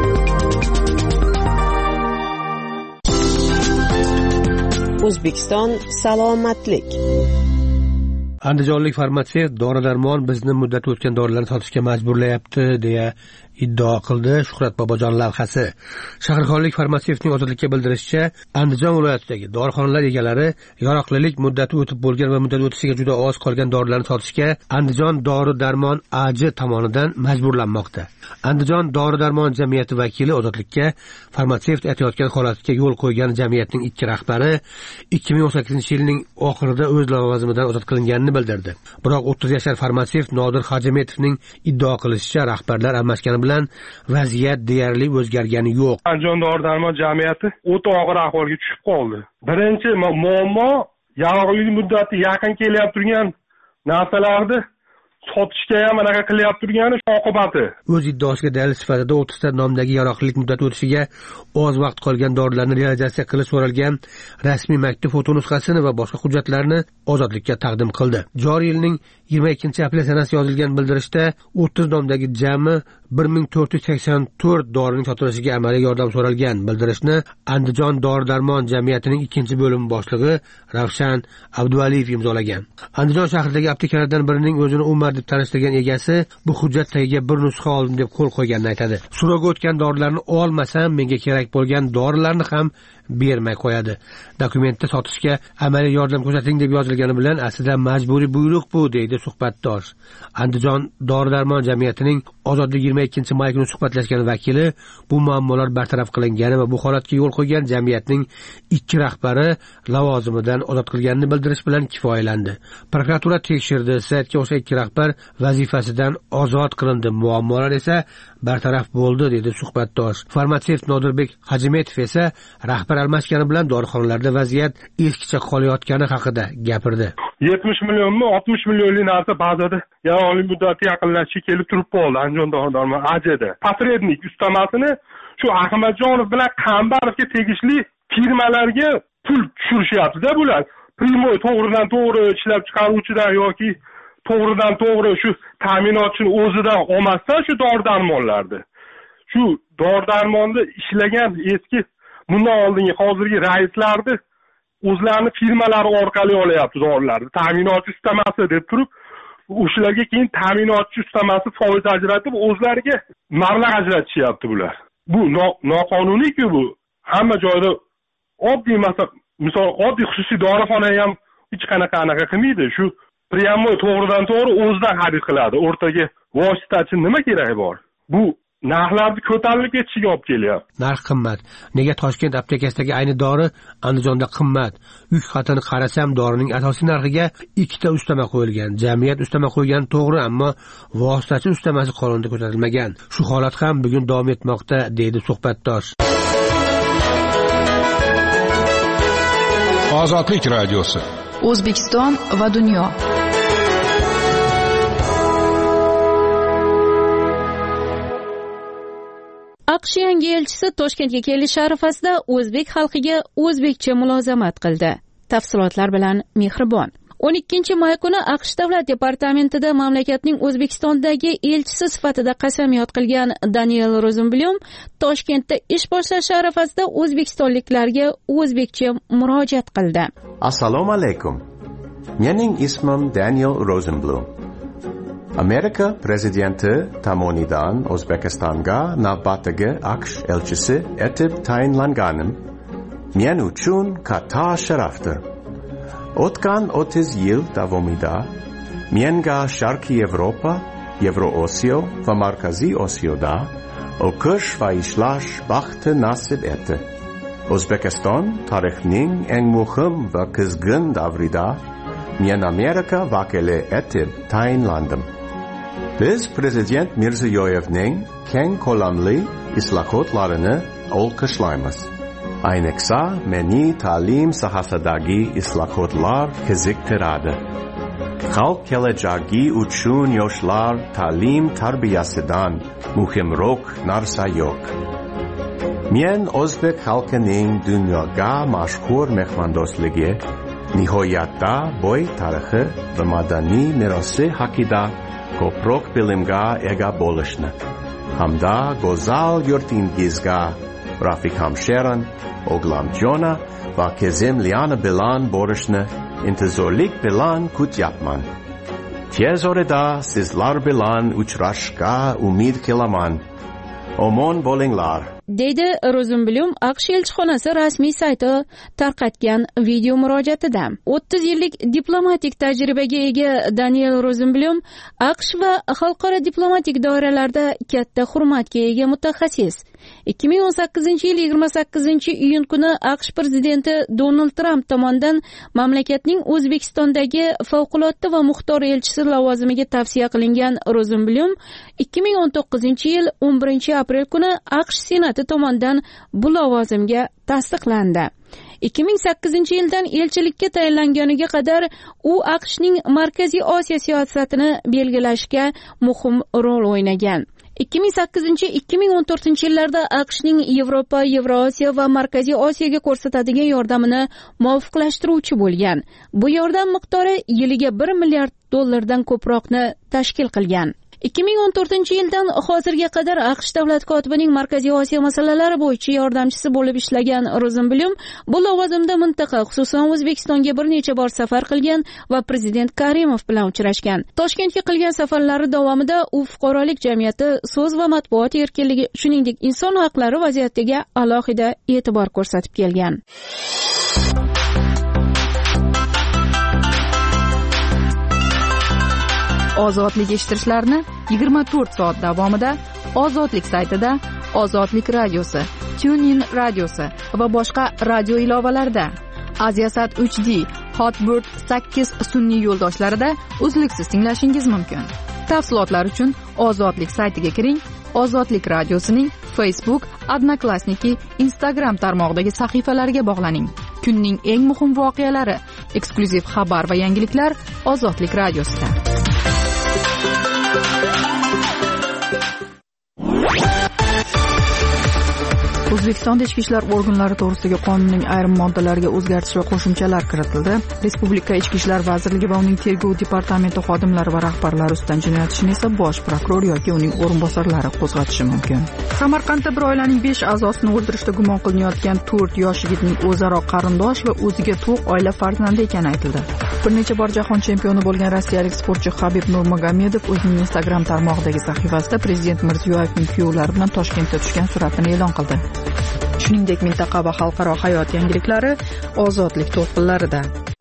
Speaker 10: O'zbekiston salomatlik.
Speaker 1: Andijonlik farmatsevt dori-darmon bizni muddat o'tgan dorilarni sotishga majburlayapti deya iddao qildi Shuhrat Bobojon lavhasi. Shahrixonlik farmatsevtning ozodlikka bildirishicha, Andijon viloyatidagi dorixonalar egalari yaroqlilik muddati o'tib bo'lgan va muddat o'tishiga juda oz qolgan dorilarni sotishga Andijon dori-darmon A J tomonidan majburlanmoqda. Andijon dori-darmon jamiyati vakili ozodlikka farmatsevt aytayotgan holatga yo'l qo'ygan jamiyatning ikki rahbari ikki ming o'n sakkizinchi yilning oxirida o'z lavozimidan ozod qilinganini bildirdi. Biroq o'ttiz yashar farmatsevt Nodir Hajimetovning iddao qilishicha, rahbarlar almashgani bilan vaziyat deyarli o'zgargani yo'q.
Speaker 11: Andijon dori-darmon jamiyati o'ta og'ir ahvolga tushib qoldi. Birinchi muammo yaroqlilik muddati yaqin kelyapti turgan narsalarni sotishga ham anaqa qilyapti turgani oqibati.
Speaker 1: O'z iddaosiga dalil sifatida o'ttizta nomdagi yaroqlilik muddati o'tishiga oz vaqt qolgan dorilarni realizatsiya qilish so'ralgan rasmiy maktub fotonusxasini va boshqa hujjatlarni ozodlikka taqdim qildi. Joriy yilning yigirma ikkinchi aprel sanasi yozilgan bildirishda o'ttiz nomdagi jami bir ming to'rt yuz sakson to'rt dorining sotilishiga amaliy yordam so'ralgan. Bildirishni Andijon dori-darmon jamiyatining ikkinchi bo'limi boshlig'i Ravshan Abduvaliyev imzolagan. Andijon shahridagi aptekalardan birining o'zini Umar deb tanishtirgan egasi bu hujjat tagiga bir nusxa oldim deb qo'l qo'yganini aytadi. So'rovga o'tgan dorilarni olmasam, menga kerak bo'lgan dorilarni ham
Speaker 10: bermay qo'yadi. Dokumentda sotishga amaliy yordam ko'rsating deb yozilgani bilan aslida majburiy buyruq bu, deydi suhbatdosh. Andijon dori-darmon jamiyatining Ozodlik yigirma ikkinchi may kuni suhbatlashgan vakili bu muammolar bartaraf qilingani va bu holatga yo'l qo'ygan jamiyatning ikki rahbari lavozimidan ozod qilganini bildirish bilan kifoyalandi. Prokuratura tekshirdi, saytga o'sha ikki rahbar vazifasidan ozod qilindi, muammolar esa bartaraf bo'ldi, dedi suhbatdosh. Farmatsevt Nodirbek Hajimetov esa rahbar almashgani bilan dorixonalarda vaziyat eskicha qolayotgani haqida gapirdi.
Speaker 11: yetmish millionmi oltmish millionlik narsa ba'zida yaronlik muddati yaqinlashishi kelib turib qoldi. Andijon dori-darmon ajida posrednik ustamasini shu Ahmadjonov bilan Qambarovga tegishli firmalarga pul tushirishyapti-da bular. Primoy to'g'ridan to'g'ri ishlab chiqaruvchidan yoki to'g'ridan to'g'ri shu ta'minotchini o'zidan olmasdan shu dori-darmonlarni. Shu dori-darmonda ishlagan eski bundan oldingi hozirgi raislarni o'zlarini firmalari orqali olyapti dorilarni. Ta'minotchi ustamasi deb turib, o'shalarga keyin ta'minotchi ustamasi foiz ajratib, o'zlariga mablag' ajratishyapti bular. Bu noqonuniy-ku bu. Hamma joyda oddiy misol oddiy xususiy dorixona ham hech qanaqa anaqa qilmaydi. Shu pryamoy to'g'ridan to'g'ri o'zidan xarid qiladi. O'rtaga vositachi nima keragi bor? Bu narxlarni ko'tarilib ketishiga olib kelyapti.
Speaker 10: Narx qimmat. Nega Toshkent aptekasidagi ayni dori Andijonda qimmat? Yuk xatini qarasam, dorining asosiy narxiga ikkita ustama qo'yilgan. Jamiyat ustama qo'ygani to'g'ri, ammo vositachi ustamasi qonunda ko'rsatilmagan. Shu holat ham bugun davom etmoqda, deydi suhbatdosh.
Speaker 12: Ozodlik radiosi.
Speaker 3: O'zbekiston va dunyo.
Speaker 8: AQSh yangi elchisi Toshkentga kelish arafasida o'zbek xalqiga o'zbekcha mulozamat qildi. Tafsilotlar bilan Mehribon. o'n ikkinchi may kuni AQSh Davlat departamentida mamlakatning O'zbekistondagi elchisi sifatida qasamyod qilgan Daniel Rosenblum Toshkentda ish boshlash arafasida o'zbekistonliklarga o'zbekcha murojaat qildi.
Speaker 13: Assalomu alaykum. Mening ismim Daniel Rosenblum. Amerika prezidenti tomonidan O'zbekistonga navbatdagi AQSh elchisi etib tayinlanganim men uchun katta sharafdir. O'tgan o'ttiz yil davomida menga Sharqiy Yevropa, Yevrosiyo va Markaziy Osiyoda o'qish va ishlash baxti nasib etdi. O'zbekiston tarixining eng muhim va qizg'in davrida men Amerika vakili etib tayinlandim. Biz Prezident Mirziyoyevning keng ko'lamli islohotlarini olqishlaymiz. Ayniqsa meni ta'lim sohasidagi islohotlar qiziqtiradi. Xalq kelajagi uchun yoshlar ta'lim tarbiyasidan muhimroq narsa yo'q. Men o'zbek xalqining dunyoga mashhur mehmondo'stligi, nihoyatda boy tarixi va madaniy merosi haqida ko'proq bilimga ega bo'lishni hamda go'zal yurtingizga Rafiq Hamsheran, O'g'lamjona va qizim Liana bilan borishni intizorlik bilan kutyapman. Tez orada sizlar bilan uchrashishga umid qilaman. Omon bo'linglar,
Speaker 8: deydi Rosenblum AQSh elchixonasi rasmiy sayti tarqatgan video murojaatida. o'ttiz yillik diplomatik tajribaga ega Daniel Rosenblum AQSh va xalqaro diplomatik doiralarda katta hurmatga ega mutaxassis. ikki ming o'n sakkizinchi yil yigirma sakkizinchi iyun kuni AQSh prezidenti Donald Trump tomonidan mamlakatning O'zbekistondagi favqulodda va muxtor elchisi lavozimiga tavsiya qilingan Rosenblum ikki ming o'n to'qqizinchi yil o'n birinchi aprel kuni AQSh senati tomonidan bu lavozimga tasdiqlandi. ikki ming sakkizinchi yildan elchilikka tayinlanganiga qadar u AQShning Markaziy Osiyo siyosatini belgilashga muhim rol o'ynagan. ikki ming sakkizinchi ikki ming o'n to'rtinchi yillarda AQShning Yevropa, Yevrosiyo va Markaziy Osiyoga ko'rsatadigan yordamini muvofiqlashtiruvchi bo'lgan. Bu yordam miqdori yiliga bir milliard dollardan ko'proqni tashkil qilgan. ikki ming o'n to'rtinchi yildan hozirga qadar AQSh davlat kotibining Markaziy Osiyo masalalari bo'yicha yordamchisi bo'lib ishlagan Rozenblum bu lavozimda mintaqa, xususan O'zbekistonga bir necha bor safar qilgan va prezident Karimov bilan uchrashgan. Toshkentga qilgan safarlari davomida u fuqarolik jamiyati, so'z va matbuot erkinligi, shuningdek inson haqlari vaziyatiga alohida e'tibor ko'rsatib kelgan.
Speaker 3: Ozodlik eshittirishlarni yigirma to'rt soat davomida Ozodlik saytida, Ozodlik radiosi, TuneIn radiosi va boshqa radio ilovalarida, Aziasat uch D, Hotbird sakkiz sun'iy yo'ldoshlarida uzluksiz tinglashingiz mumkin. Tafsilotlar uchun Ozodlik saytiga kiring. Ozodlik radiosining Facebook, Odnoklassniki, Instagram tarmog'idagi sahifalariga bog'laning. Kunning eng muhim voqealari, eksklyuziv xabar va yangiliklar Ozodlik radiosida. O'zbekistonda ichki ishlar organlari to'g'risidagi qonunning ayrim moddalariga o'zgartish va qo'shimchalar kiritildi. Respublika Ichki ishlar vazirligi va uning tergov departamenti xodimlari va rahbarlari ustidan jinoyat ishini esa bosh prokuror yoki uning o'rinbosarlari qo'zg'atishi mumkin. Samarqandda bir oilaning besh a'zosini o'ldirishda gumon qilinayotgan to'rt yosh yigitning o'zaro qarindosh va o'ziga to'q oila farzandi ekani aytildi. Bir necha bor jahon chempioni bo'lgan rossiyalik sportchi Habib Nurmagomedov o'zining Instagram tarmog'idagi sahifasida prezident Mirziyoyevning kuyovlari bilan Toshkentda tushgan suratini e'lon qildi. Shuningdek, mintaqa va xalqaro hayot yangiliklari Ozodlik to'lqinlarida.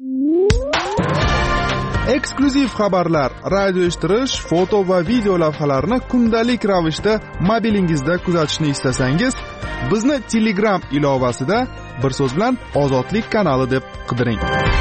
Speaker 6: Eksklyuziv xabarlar, radio eshittirish, foto va video lavhalarni kundalik ravishda mobilingizda kuzatishni istasangiz, bizni Telegram ilovasida bir so'z bilan Ozodlik kanali deb qidiring.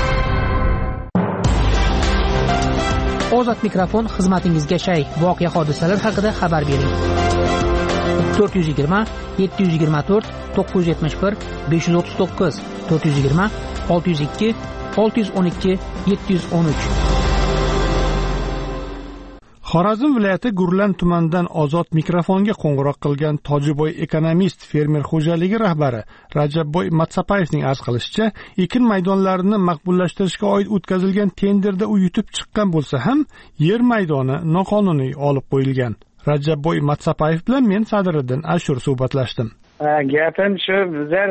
Speaker 5: Ozod mikrofon xizmatingizga shay. Voqea hodisalar haqida xabar bering. to'rt yuz yigirma yetti yuz yigirma to'rt to'qqiz yuz yetmish bir besh yuz o'ttiz to'qqiz to'rt yuz yigirma olti yuz ikki olti yuz o'n ikki yetti yuz o'n uch.
Speaker 7: Xorazm viloyati Gurlan tumanidan Ozod mikrofonga qo'ng'iroq qilgan Tojiboy ekonomist fermer xo'jaligi rahbari Rajabboy Matsapayevning arz qilishicha, ekin maydonlarini maqbullashtirishga oid o'tkazilgan tenderda u yutib chiqqan bo'lsa ham, yer maydoni noqonuniy olib qo'yilgan. Rajabboy Matsapayev bilan men Sadiriddin Ashur suhbatlashdim.
Speaker 12: Gapim shu, bizlar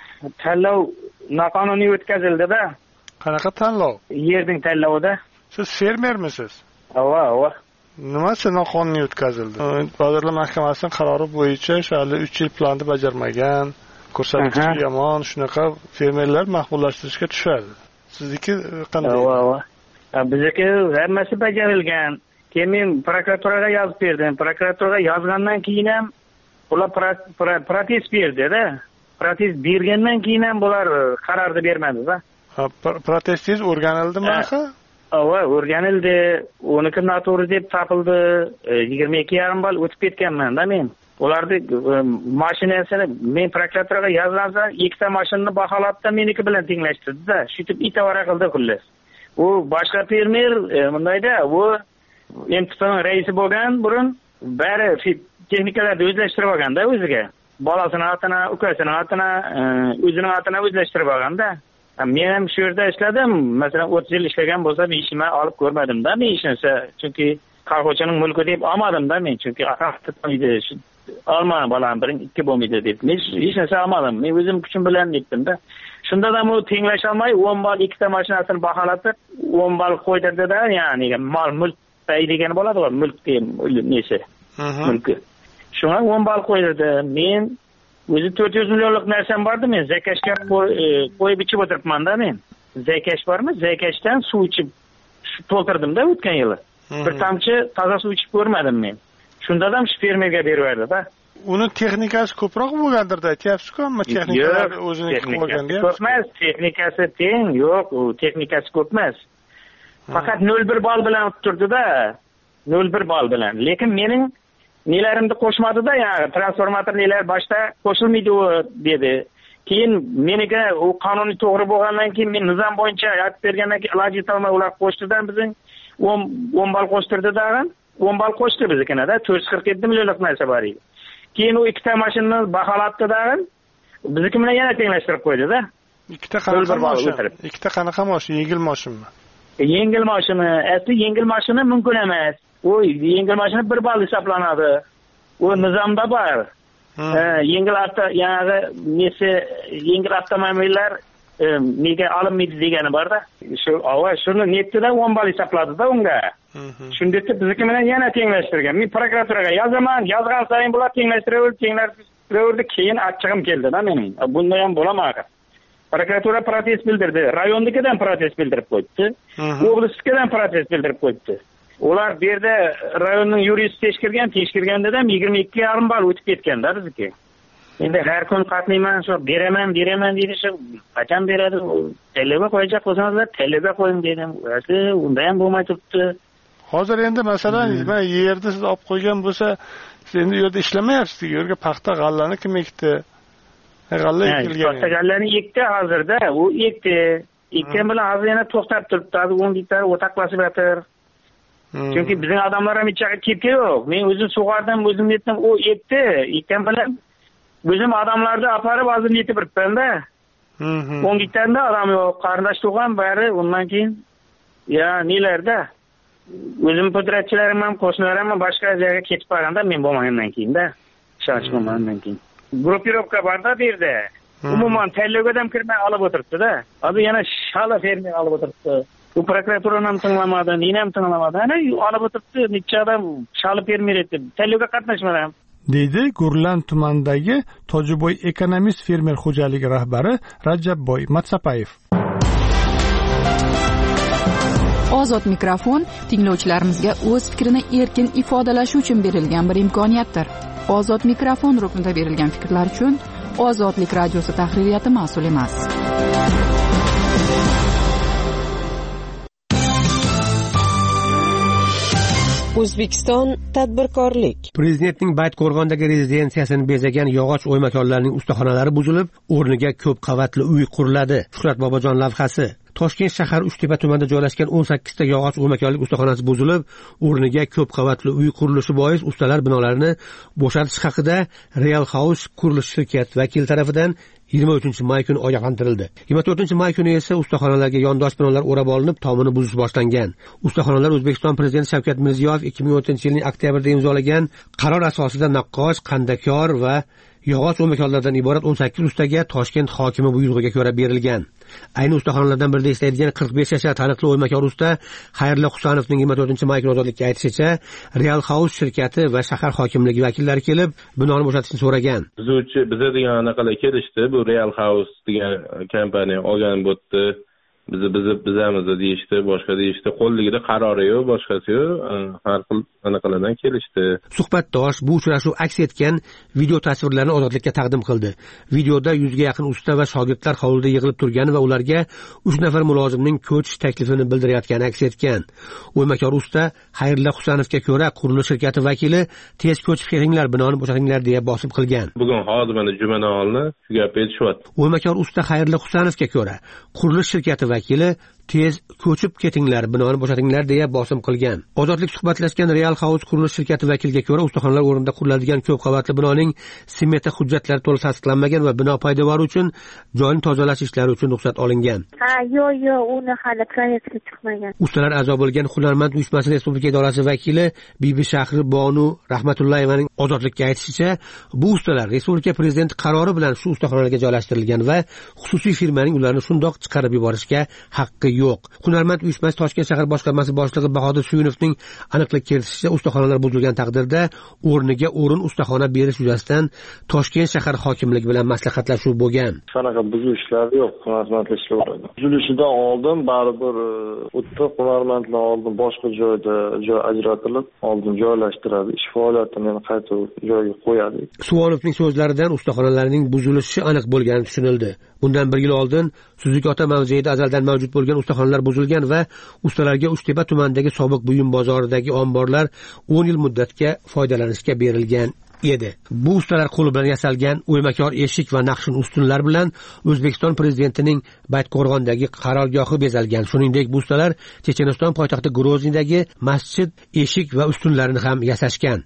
Speaker 12: tanlov noqonuniy o'tkazildi-da.
Speaker 7: Qanaqa tanlov?
Speaker 12: Yerning tanlovida.
Speaker 7: Siz fermermisiz?
Speaker 12: Ava, ava.
Speaker 7: Nimasi noqonuniy o'tkazildi? Vazirlar Mahkamasining qarori bo'yicha hali uch yil planni bajarmagan, ko'rsatkichi yomon, shunaqa fermerlar maqbullashtirishga tushadi. Sizniki qanday?
Speaker 12: Ava, ava. Bizniki hammasi bajarilgan. Keyin men prokuraturaga yozib berdim. Prokuraturaga yozgandan keyin ham ular protest berdi-da. Protest bergandan keyin ham bular qarorni bermadi-da.
Speaker 7: Protestingiz o'rganildimi axir?
Speaker 12: Ava, o'rganildi. o'niki noto'g'ri deb topildi. yigirma ikki yarim ball o'tib ketganman-da men. Ularni mashinasini men prokuraturaga yozgansa, ikkita mashinani baholabda meniki bilan tenglashtirdi-da. Shutib itavara qildi xullas. U boshqa fermer bundayda, u M T P raisi bo'lgan burun bari texnikalarni o'zlashtirib olganda o'ziga. Bolasini otini, ukasini otini, o'zining otini o'zlashtirib olganda. Men ham shu yerda ishladim. Masalan, o'ttiz yil ishlagan bo'lsam, ishimni olib ko'rmadim-da men ishimsa. Chunki qarg'ochining mulki deb olmadim-da men. Chunki aqaqtmaydi. Olma bolam, birin ikki bo'lmaydi deb. Men hech narsa olmadim. Men o'zim kuchim bilan netdim-da. Shunda ham u tenglasha olmay o'n ball ikkita mashinasini baholatib o'n ball qo'ydirdi-da, ya'ni mol mulk degani bo'ladi, mulk deyim, nesi? Mulki. Shunga o'n ball qo'ydirdi. Men o'zi to'rt yuz millionlik narsam bordi, men zakashga qo'yib ichib o'tiribman-da men. Zakash bormi? Zakashdan suv ichib to'ldirdim-da o'tgan yili. Bir tomchi toza suv ichib ko'rmadim men. Shunda ham shu fermerga berib berdi-da.
Speaker 7: Uni texnikasi ko'proq bo'lgandir-da, aytyapsiz-ku, ammo texnikalar o'ziniki bo'lganda.
Speaker 12: Ko'pmas, texnikasi teng, yo'q, u texnikasi ko'pmas. Faqat nol bir ball bilan turdi-da, nol bir ball bilan. Lekin mening nelarimni qo'shmadi-da, ya'ni transformatorlar boshda qo'shilmaydi dedi. Keyin meniga u qonuniy to'g'ri bo'lgandan keyin men nizom bo'yicha aytib bergandan keyin iloji topmay ular qo'shdidan bizning o'n ball qo'shtirdi-da, o'n ball qo'shdi biznikida, to'rt yuz qirq yetti millionlik narsa bor edi. Keyin u ikkita mashinani baholatdi-da, bizniki bilan yana tenglashtirib qo'ydi-da.
Speaker 7: Ikkita qanaqa mashina? Ikkita qanaqa mashina? Yengil mashinami?
Speaker 12: yengil mashina, asli yengil mashina mumkin emas. U yengil mashina bir ball hisoblanadi. U nizomda bor. Yengil avto, ya'ni nesi yengil avtomobillar nega olinmaydi degani bor-da. Shu avval shuni netda o'n ball hisobladida unga. Shunda bizniki bilan yana tenglashtirgan. Men prokuraturaga yozaman, yozgan sayin bular tenglashtirib, tenglashtirib keyin achchig'im keldi-da mening. Bunda ham bo'lmaydi. Prokuratura protest bildirdi. Rayonnikidan protest bildirib qo'ydi. Oblastnikidan protest bildirib qo'ydi. Ular bu yerda rayonning yuristi tekshirgan, tekshirganda ham yigirma ikki yarim ball o'tib ketganda bizniki. Endi har kun qatnayman, shu beraman, beraman deydi, shu qachon beradi? Telega qo'yacak bo'lsangiz, telega qo'ying dedim. Asli unda ham bo'lmay turibdi.
Speaker 7: Hozir endi masalan, men yerda siz olib qo'ygan bo'lsa, siz endi u yerda ishlamayapsiz, u yerga paxta g'allani kim ekdi? G'alla ekilgan.
Speaker 12: Paxta g'allani ekdi hozirda, u ekdi. Ekkan bilan hozir yana to'xtab turibdi, o'n gektar o'taqlashib yotir. Chunki bizning odamlar ham ichga ketdi yo'q. Men o'zim sug'ardim, o'zim netdim, u ekdi. Ekkan bilan bizim adamlarda aparib hozir yetib turibdi-da. o'n gektarda odam yo'q, qarindosh tug'an bari undan keyin ya nelarda o'zim pudratchilarim ham, qo'shnilarim ham boshqa joyga ketib qolganda men bo'lmagandan keyin-da, ishonch bo'lmagandan keyin. Grupirovka bor-da bu yerda. Umuman tayyorga ham kirmay olib o'tiribdi-da. Hozir yana shala fermer olib o'tiribdi. U prokuraturani ham tinglamadi, meni ham tinglamadi. Ana olib o'tiribdi, necha odam shala fermer etdi. Tayyorga qatnashmadim.
Speaker 7: deydi Gurlan tumanidagi Tojiboy ekonomist fermer xo'jaligi rahbari Rajabboy Matsapayev.
Speaker 3: Ozod mikrofon tinglovchilarimizga o'z fikrini erkin ifodalashi uchun berilgan bir imkoniyatdir. Ozod mikrofon ruknida berilgan fikrlar uchun Ozodlik radiosi tahririyati mas'ul emas.
Speaker 14: O'zbekiston tadbirkorlik.
Speaker 10: Prezidentning Baytqo'rg'ondagi rezidensiyasini bezagan yog'och o'ymakorlarning ustaxonalari buzilib, o'rniga ko'p qavatli uy quriladi. Shuhrat Bobojon lavhasi. Toshkent shahar Uchtepa tumanida joylashgan o'n sakkizta yog'och o'ymakorlik ustaxonasi buzilib, o'rniga ko'p qavatli uy qurilishi bois ustalar binolarini bo'shatish haqida Real House qurilish shirkati vakili tomonidan yigirma uchinchi may kuni ogohlantirildi. yigirma to'rtinchi may kuni esa ustaxonalarga yondosh binolar o'rab olinib, tomini buzish boshlangan. Ustaxonalar O'zbekiston Prezidenti Shavkat Mirziyoyev ikki ming o'n to'rtinchi yilning oktyabrida imzolagan qaror asosida naqqosh, qandakor va yog'och o'ymakorlardan iborat o'n sakkiz ustaga Toshkent hokimi buyrug'iga ko'ra berilgan. Ayni ustaxonalardan birida ishlaydigan qirq besh yashar taniqli o'ymakor usta Xayrilla Husanovning yigirma to'rtinchi may kuni ozodlikka aytishicha, Real House shirkati va shahar hokimligi vakillari kelib, binoni bo'shatishni so'ragan.
Speaker 15: Bizuvchi biza degan anaqalar kelishdi, bu Real House degan kompaniya olgan bo'ldi. Bizi bizi bizamiz deyishdi, boshqa deyishdi. Qo'lligida qarori yo'q, boshqasi yo'q. Har xil anaqalardan kelishdi.
Speaker 10: Suhbatdosh bu uchrashuv aks etgan video tasvirlarni ozodlikka taqdim qildi. Videoda yuzga yaqin usta va shogirdlar hovlida yig'ilib turgani va ularga uch nafar mulozimning ko'chish taklifini bildirayotgani aks etgan. O'ymakor usta Xayrilla Husanovga ko'ra, qurilish shirkati vakili tez ko'chib ketinglar, binoni bo'shatinglar deya bosib qilgan.
Speaker 15: Bugun hozir mana jumadan shu gap aytishyapti.
Speaker 10: O'ymakor usta Xayrilla Husanovga ko'ra, qurilish shirkati vakili tez ko'chib ketinglar, binoni bo'shatinglar deya bosim qilgan. Ozodlik suhbatlashgan Real House qurilish shirkati vakiliga ko'ra, ustaxonalar o'rnida quriladigan ko'p qavatli binoning smeta hujjatlari to'liq tasdiqlanmagan va bino poydevori uchun joyni tozalash ishlari uchun ruxsat olingan.
Speaker 16: Ha, yo'q, yo'q, uni hali proyektga chiqmagan.
Speaker 10: Ustalar a'zo bo'lgan Hunarmand uyushmasi Respublika idorasi vakili Bibi Shahri Bonu Rahmatullayevaning ozodlikka aytishicha, bu ustalar Respublika prezidenti qarori bilan shu ustaxonalarga joylashtirilgan va xususiy firmaning ularni shundoq chiqarib yuborishga haqqi yo'q. Hunarmand uyushmasi Toshkent shahar boshqarmasi boshlig'i Bahodir Suyunovning aniqlik kiritishicha, ustaxonalar buzilgan taqdirda o'rniga o'rin ustaxona berish yuzasidan Toshkent shahar hokimligi bilan maslahatlashuv bo'lgan.
Speaker 17: Qanaqa buzilishlar yo'q, hunarmandliklar bo'ladi. Buzilishidan oldin baribir o'tda hunarmandlar oldin boshqa joyda joy ajratilib, oldin joylashtiradi, ish faoliyatini yana qayta joyga qo'yadi.
Speaker 10: Suvonovning so'zlaridan ustaxonalarning buzilishi aniq bo'lgani tushunildi. Bundan bir yil oldin Suzukota mavzeida azaldan mavjud bo'lgan ustaxonalar buzilgan va ustalarga Uchtepa tumanidagi sobiq buyum bozoridagi omborlar o'n yil muddatga foydalanishga berilgan edi. Bu ustalar qo'li bilan yasalgan o'ymakor eshik va naqshin ustunlar bilan O'zbekiston prezidentining Baytqo'rg'ondagi qarorgohi bezalgan. Shuningdek, bu ustalar Checheniston poytaxti Groznidagi masjid eshik va ustunlarini ham yasashgan.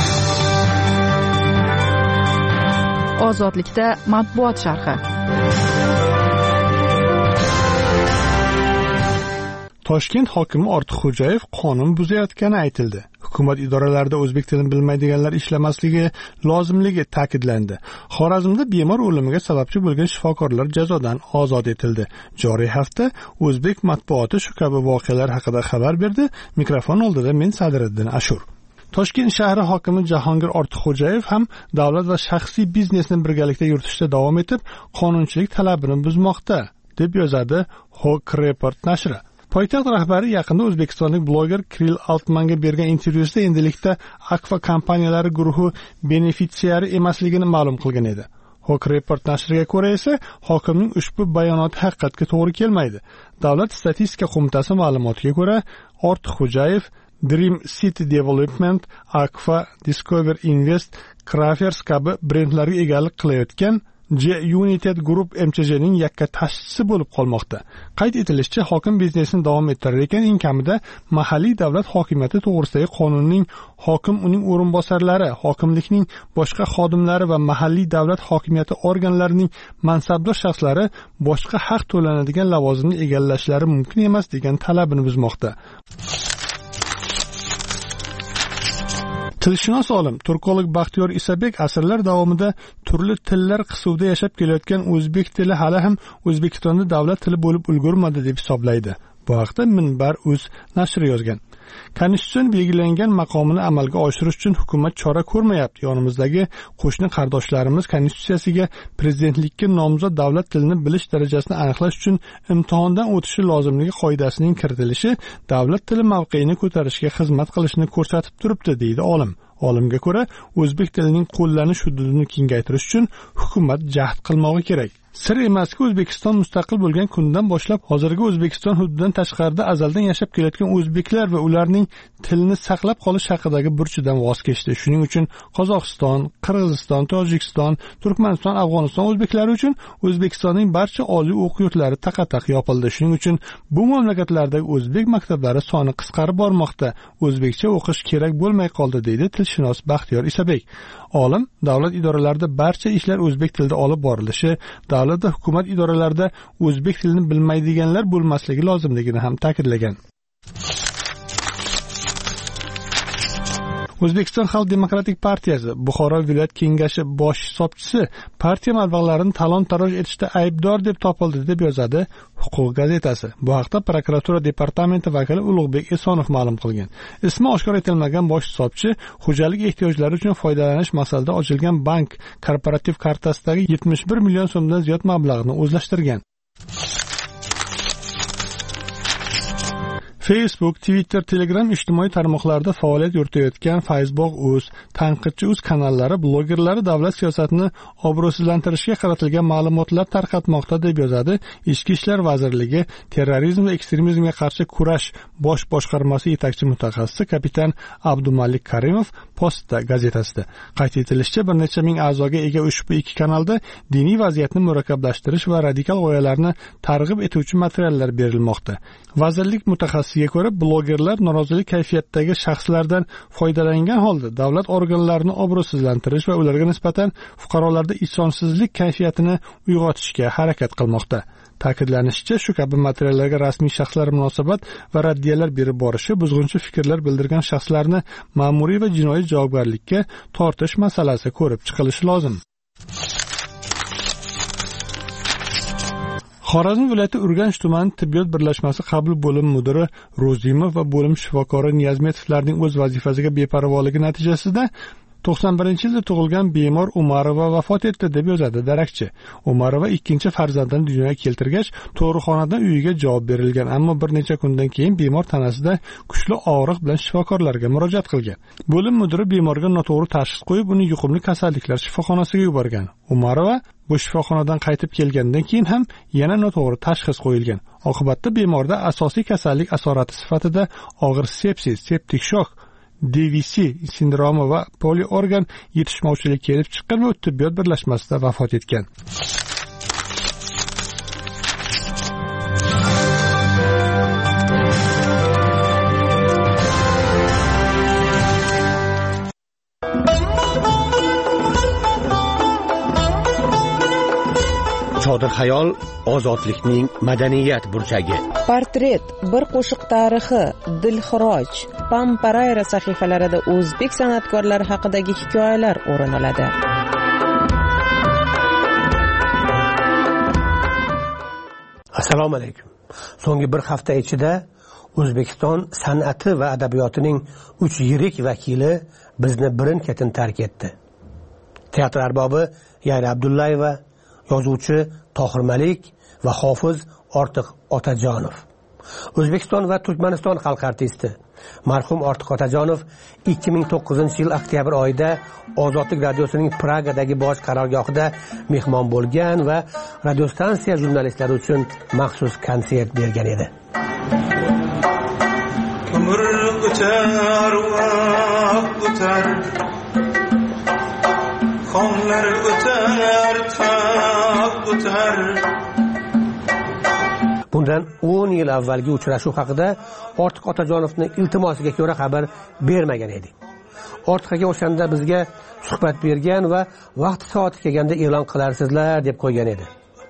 Speaker 3: Ozodlikda matbuot sharhi.
Speaker 7: Toshkent hokimi Ortiqxo'jayev qonun buzayotgani aytildi. Hukumat idoralarida o'zbek tilini bilmaydiganlar ishlamasligi lozimligi ta'kidlandi. Xorazmda bemor o'limiga sababchi bo'lgan shifokorlar jazodan ozod etildi. Joriy hafta o'zbek matbuoti shu kabi voqealar haqida xabar berdi. Mikrofon oldida men Sadiriddin Ashur. Toshkent shahri hokimi Jahongir Ortiqxo'jayev ham davlat va shaxsiy biznesni birgalikda yuritishda davom etib, qonunchilik talabini buzmoqda, deb yozadi Hawk Report nashri. Poytaxt rahbari yaqinda o'zbekistonlik bloger Kirill Altmanga bergan intervyusida endilikda Akfa kompaniyalari guruhi benefitsiari emasligini ma'lum qilgan edi. Hawk Report nashriga ko'ra esa, hokimning ushbu bayonoti haqiqatga to'g'ri kelmaydi. Davlat statistika qo'mitasi ma'lumotiga ko'ra, Ortiqxo'jayev Dream City Development, Akfa, Discover Invest, Crafers kabi brendlarga egalik qilayotgan G-United Group M Ch J'ning yakka tashchisi bo'lib qolmoqda. Qayd etilishicha, hokim biznesini davom ettirar ekan, eng kamida mahalliy davlat hokimiyati to'g'risidagi qonunning hokim, uning o'rinbosarlari, hokimlikning boshqa xodimlari va mahalliy davlat hokimiyati organlarining mansabdor shaxslari boshqa haq to'lanadigan lavozimni egallashlari mumkin emas degan talabini buzmoqda. Tilshunos olim, turkolog Baxtiyor Isabek asrlar davomida turli tillar qisuvida yashab kelayotgan o'zbek tili hali ham O'zbekistonda davlat tili bo'lib ulgurmadi deb hisoblaydi. Bu haqda Minbar uz nashri yozgan. Konstitutsiyon belgilangan maqomini amalga oshirish uchun hukumat chora ko'rmayapti. Yonimizdagi qo'shni qardoshlarimiz konstitutsiyasiga prezidentlikka nomzod davlat tilini bilish darajasini aniqlash uchun imtihondan o'tishi lozimligi qoidasining kiritilishi davlat tili mavqeini ko'tarishga xizmat qilishini ko'rsatib turibdi, deydi olim. Olimga ko'ra, o'zbek tilining qo'llanish hududini kengaytirish uchun hukumat jahd qilmoqi kerak. Sir emaski, O'zbekiston mustaqil bo'lgan kundan boshlab hozirgi O'zbekiston hududidan tashqarida azaldan yashab kelayotgan o'zbeklar va ularning tilini saqlab qolish haqidagi burchidan voz kechdi. Shuning uchun Qozog'iston, Qirg'iziston, Tojikiston, Turkmaniston, Afg'oniston o'zbeklari uchun O'zbekistonning barcha oliy o'quv yurtlari taqataq yopildi. Shuning uchun bu mamlakatlardagi o'zbek maktablari soni qisqarib bormoqda. O'zbekcha o'qish kerak bo'lmay qoldi, deydi tilshunos Baxtiyor Isabek. Olim, davlat idoralarida barcha ishlar o'zbek tilida olib borilishi, davlat va hukumat idoralarida o'zbek tilini bilmaydiganlar bo'lmasligi lozimligini ham ta'kidlagan. O'zbekiston Xalq demokratik partiyasi Buxoro viloyat kengashi bosh hisobchisi partiya mablag'larini talon-taroj etishda aybdor deb topildi, deb yozadi Huquq gazetasi. Bu haqda prokuratura departamenti vakili Ulug'bek Esonov ma'lum qilgan. Ismi oshkor etilmagan bosh hisobchi xo'jalik ehtiyojlari uchun foydalanish maqsadida ochilgan bank korporativ kartasidagi yetmish bir million so'mdan ziyod mablag'ni o'zlashtirgan. Facebook, Twitter, Telegram ijtimoiy tarmoqlarida faoliyat yuritayotgan Facebook.uz, Tanqidchi.uz kanallari blogerlari davlat siyosatini obro'sizlantirishga qaratilgan ma'lumotlar tarqatmoqda, deb yozadi Ichki ishlar vazirligi terrorizm va ekstremizmga qarshi kurash bosh boshqarmasi yetakchi mutaxassisi kapitan Abdumalik Karimov Posta gazetasida. Qayd etilishicha, bir necha ming a'zoga ega ushbu ikki kanalda diniy vaziyatni murakkablashtirish va radikal g'oyalarni targ'ib etuvchi materiallar berilmoqda. Vazirlik mutaxassisiga ko'ra, blogerlar norozilik kayfiyatidagi shaxslardan foydalangan holda davlat organlarini obro'sizlantirish va ularga nisbatan fuqarolarda ishonchsizlik kayfiyatini uyg'otishga harakat qilmoqda. Ta'kidlanishicha, shu kabi materiallarga rasmiy shaxslar munosabat va raddiyalar berib borishi, buzg'unchi fikrlar bildirgan shaxslarni ma'muriy va jinoiy javobgarlikka tortish masalasi ko'rib chiqilishi lozim. Xorazm viloyati Urganch tumani tibbiyot birlashmasi qabul bo'lim mudiri Ro'zimov va bo'lim shifokori Niyazmetovlarning o'z vazifasiga beparvoligi natijasida to'qson birinchi yilda tug'ilgan bemor Umarova vafot etdi, deb yozadi darakchi. Umarova ikkinchi farzandini dunyoga keltirgach, tug'ruqxonadan uyiga javob berilgan, ammo bir necha kundan keyin bemor tanasida kuchli og'riq bilan shifokorlarga murojaat qilgan. Bo'lim mudiri bemorga noto'g'ri tashxis qo'yib, uni yuqumli kasalliklar shifoxonasiga yuborgan. Umarova bu shifoxonadan qaytib kelgandan keyin ham yana noto'g'ri tashxis qo'yilgan. Oqibatda bemorda asosiy kasallik asorati sifatida og'ir sepsis, septik shok, D V C sindromi va poliorgan yetishmovchilik kelib chiqqan va tibbiyot birlashmasida vafot etgan.
Speaker 10: Sodir xayol ozodlikning madaniyat burchagi.
Speaker 14: Portret, bir qo'shiq tarixi, Dilxiroj, Pamparayra sahifalarida o'zbek san'atkorlari haqidagi hikoyalar o'rin oladi.
Speaker 10: Assalomu alaykum. So'nggi bir hafta ichida O'zbekiston san'ati va adabiyotining uch yirik vakili bizni birin-ketin tark etdi. Teatr arbobi Yayra Abdullayeva, yozuvchi Tohir Malik va hofiz Ortiq Otajonov. O'zbekiston va Turkmaniston xalq artisti marhum Ortiq Otajonov ikki ming to'qqizinchi yil oktyabr oyida Ozodlik radiosining Pragadagi bosh qarorgohida mehmon bo'lgan va radiostansiya jurnalistlari uchun maxsus konsert bergan edi.
Speaker 18: Umr o'tar, vaqt o'tar, qonlar o'tar, taq o'tar.
Speaker 10: Bundan o'n yil avvalgi uchrashuv haqida Ortiq Otajonovning iltimosiga ko'ra xabar bermagan edik. Ortiq aka o'shanda bizga suhbat bergan va vaqt soati kelganda e'lon qilarsizlar deb qo'ygan edi.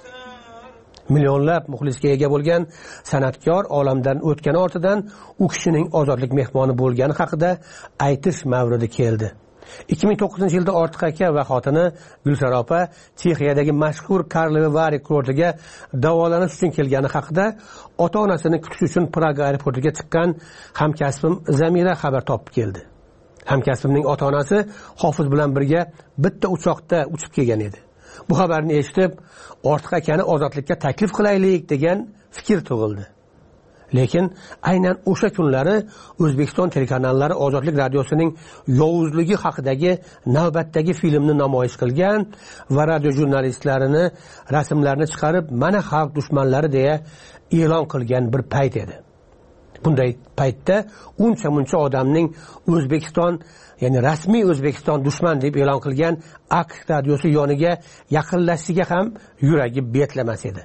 Speaker 10: Millionlab muxlisga ega bo'lgan san'atkor olamdan o'tgani ortidan u kishining ozodlik mehmoni bo'lgani haqida aytish mavridi keldi. ikki ming to'qqizinchi yilda Ortiq aka va xotini Gulsara opa Chexiyadagi mashhur Karlovy Vary kurortiga davolanish uchun kelgani haqida ota-onasini kutish uchun Praga aeroportiga chiqqan hamkasbim Zamira xabar topib keldi. Hamkasbimning ota-onasi Hofiz bilan birga bitta uchoqda uchib kelgan edi. Bu xabarni eshitib, Ortiq akani ozodlikka taklif qilaylik degan fikr tug'ildi. Lekin aynan o'sha kunlari O'zbekiston telekanallari Ozodlik radiosining yovuzligi haqidagi navbatdagi filmni namoyish qilgan va radio jurnalistlarini rasmlarni chiqarib, mana xalq dushmanlari deya e'lon qilgan bir payt edi. Bunday paytda uncha-muncha odamning O'zbekiston, ya'ni rasmiy O'zbekiston dushman deb e'lon qilgan AQSh radiosi yoniga yaqinlashishiga ham yuragi betlamas edi.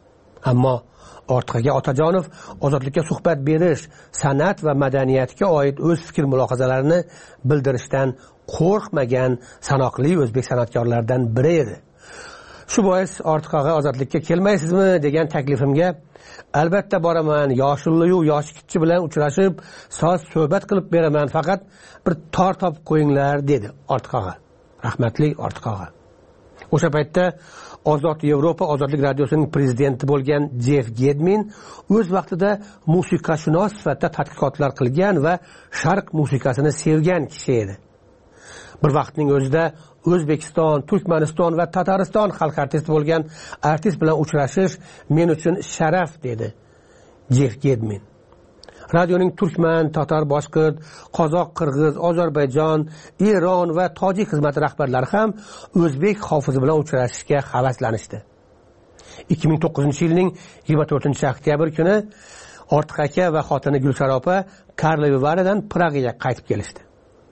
Speaker 10: Ammo Ortiq aka Otajonov ozodlikka suhbat berish, san'at va madaniyatga oid o'z fikr mulohazalarini bildirishdan qo'rqmagan sanoqli o'zbek san'atkorlaridan biri edi. Shu bois Ortiq aka ozodlikka kelmaysizmi degan taklifimga albatta boraman, yoshilliyu yoshikitchi bilan uchrashib, so'z suhbat qilib beraman, faqat bir tor topib qo'yinglar dedi Ortiq aka. Rahmatli Ortiq aka. O'sha paytda Ozod Yevropa Ozodlik radiosining prezidenti bo'lgan Jeff Gedmin o'z vaqtida musiqashunos sifatida tadqiqotlar qilgan va sharq musiqasini sevgan kishi edi. Bir vaqtning o'zida O'zbekiston, Turkmaniston va Tatariston xalq artisti bo'lgan artist bilan uchrashish men uchun sharaf dedi Jeff Gedmin. Radioning turkman, tatar, boshqirt, qozoq, qirg'iz, Ozarbayjon, Eron va tojik xizmati rahbarlari ham o'zbek hofizi bilan uchrashishga havaslanishdi. ikki ming to'qqizinchi yilning yigirma to'rtinchi oktyabr kuni Ortiq aka va xotini Gulsara opa Karlovy Varydan Pragaga qaytib kelishdi.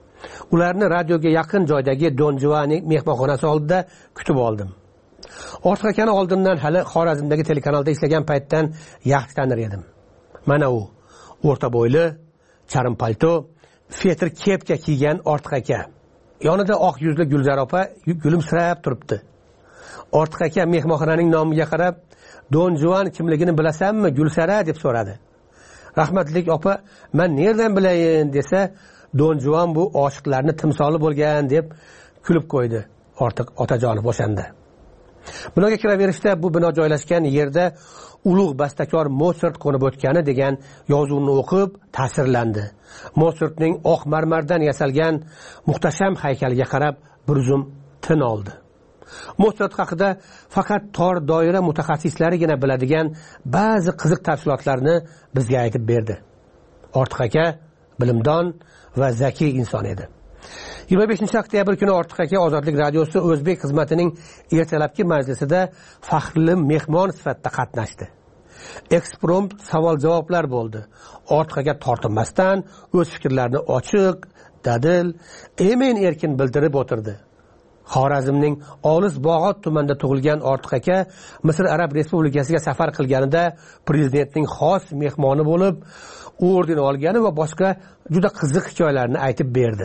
Speaker 10: Ularni radioga yaqin joydagi Don Giovanni mehmonxonasi oldida kutib oldim. Ortiq akani oldindan hali Xorazmdagi telekanalda ishlagan paytdan yaxshi tanir edim. Mana u o'rta bo'yli, charim palto, fetr kepka kiygan Ortiq aka. Yonida oq yuzli Gulzar opa gulumsirab turibdi. Ortiq aka mehmonxonaning nomiga qarab, Don Juan kimligini bilasanmi, Gulsara deb so'radi. Rahmatlik opa, men nerdan bilayin desa, Don Juan bu oshiqlarning timsoli bo'lgan deb kulib qo'ydi Ortiq Otajonov o'shanda. Binoga kiraverishda bu bino joylashgan yerda ulug' bastakor Mozart qo'nib o'tgani degan yozuvni o'qib ta'sirlandi. Mozartning oq marmardan yasalgan muhtasham haykaliga qarab bir zum tin oldi. Mozart haqida faqat tor doira mutaxassislarigina biladigan ba'zi qiziq tafsilotlarni bizga aytib berdi. Ortiq aka bilimdon va zakiy inson edi. yigirma beshinchi oktyabr kuni Ortiq aka Ozodlik radiosi o'zbek xizmatining ertalabki majlisida faxrli mehmon sifatida qatnashdi. Eksprompt savol-javoblar bo'ldi. Ortiq aka tortinmasdan o'z fikrlarini ochiq, dadil, emin erkin bildirib o'tirdi. Xorazmning olis Bog'ot tumanida tug'ilgan Ortiq aka Misr Arab Respublikasiga safar qilganida prezidentning xos mehmoni bo'lib, orden olgani va boshqa juda qiziq hikoyalarni aytib berdi.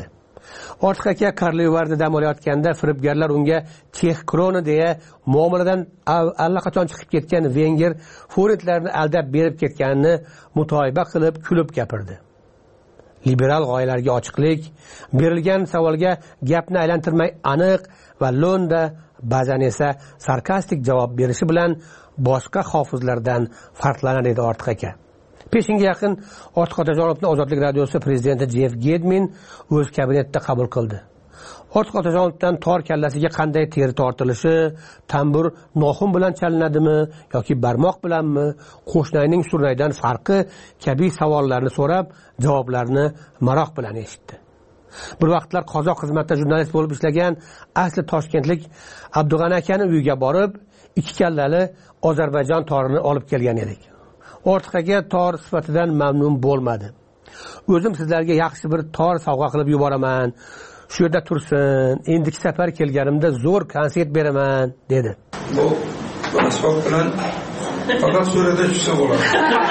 Speaker 10: Ortiq aka Karlovarda dam olayotganda firibgarlar unga Chex kroni deya muomaladan allaqachon chiqib ketgan venger forintlarni aldab berib ketganini mutoyiba qilib kulib gapirdi. Liberal g'oyalarga ochiqlik, berilgan savolga gapni aylantirmay aniq va lo'nda, ba'zan esa sarkastik javob berishi bilan boshqa hofizlardan farqlanar edi Ortiq aka. Peshinga yaqin Ortiq Otajonovni Ozodlik radiosi prezidenti Jeff Gedmin o'z kabinetida qabul qildi. Ortiq Otajonovdan tor kallasiga qanday teri tortilishi, tambur noxun bilan chalinadimi yoki barmoq bilanmi, qo'shnayning surnaydan farqi kabi savollarni so'rab, javoblarni maroq bilan eshitdi. Bir vaqtlar qozoq xizmatida jurnalist bo'lib ishlagan asli toshkentlik Abdug'ani akani uyiga borib, ikki kallali Ozarbayjon torini olib kelgan edik. Ortiq aka tor sifatidan mamnun bo'lmadi. O'zim sizlarga yaxshi bir tor sovg'a qilib yuboraman. Shu yerda tursin, endiki safar kelganimda zo'r konsert beraman, dedi.
Speaker 18: Bu asbob bilan faqat surada tushsa bo'ladi.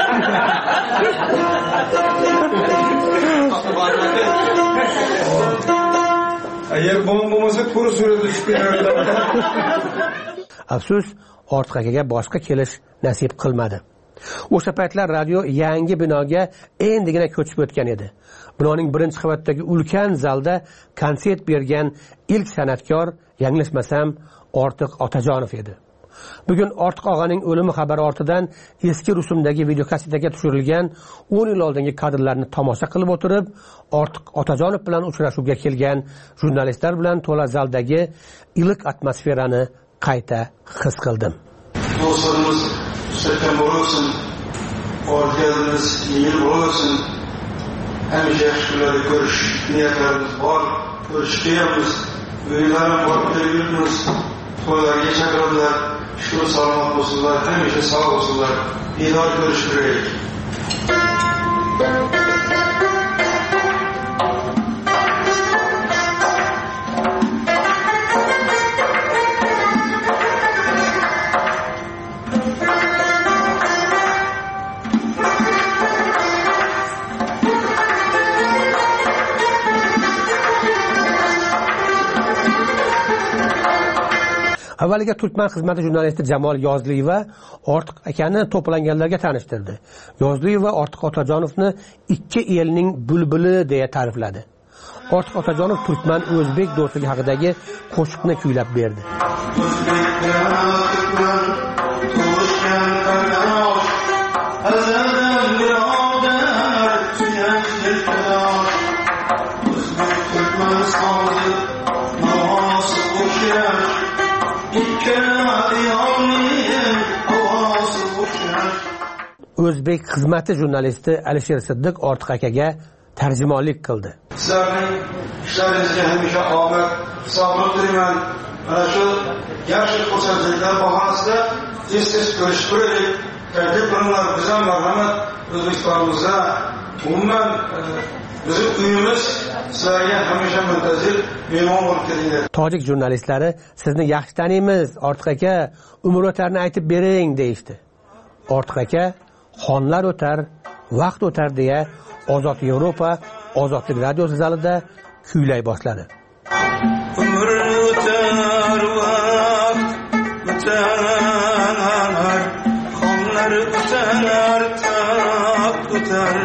Speaker 18: Agar bo'm bo'lmasa, to'g'ri surada tushib beradi.
Speaker 10: Afsus, Ortiq akaga boshqa kelish nasib qilmadi. O'sha paytlar radio yangi binoga endigina ko'chib o'tgan edi. Binoning birinchi qavatidagi ulkan zalda konsert bergan ilk san'atkor, yanglishmasam, Ortiq Otajonov edi. Bugun Ortiq og'aning o'limi xabari ortidan eski rusumdagi videokasetaga tushirilgan o'n yil oldingi kadrlarni tomosha qilib o'tirib, Ortiq Otajonov bilan uchrashuvga kelgan jurnalistlar bilan to'la zaldagi iliq atmosferani qayta his qildim.
Speaker 18: Do'stlarimiz mustahkam bo'lsin, organimiz yengil bo'lsin. Hamisha yaxshi kunlarda ko'rish niyatlarimiz bor, ko'rishgayamiz. Uylarim bor, kelamiz. To'ylarga chaqiradilar. Shukur salomat bo'lsinlar, hamisha sog' bo'lsinlar. Diydor ko'rish kerak.
Speaker 10: Avvaliga Turkman xizmati jurnalisti Jamol Yozliyeva Ortiq akani to'planganlarga tanishtirdi. Yozliyeva Ortiq Otajonovni ikki elning bulbuli deya ta'rifladi. Ortiq Otajonov Turkman o'zbek do'stligi haqidagi qo'shiqni kuylab berdi. O'zbek xizmati jurnalisti Alisher Siddiq Ortiq akaga tarjimonlik qildi.
Speaker 18: Sizlarning ishlaringizga hamisha omad, sog'lik tilayman. Mana shu yaxshi ko'rsatuvlar bahosida tez-tez ko'rishib turaylik. Taklif qilingan bizdan marhamat O'zbekistonimizda umuman bizim uyimiz sizlarga hamisha muntazir mehmon bo'lib kelinglar.
Speaker 10: Tojik jurnalistlari sizni yaxshi taniymiz, Ortiq aka, umr o'tarni aytib bering deyishdi. Ortiq aka xonlar o'tar, vaqt o'tar deya Ozod Yevropa Ozodlik radiosi zalida kuylay boshladi.
Speaker 18: Umr o'tar, vaqt o'tar, xonlar o'tar, taq o'tar.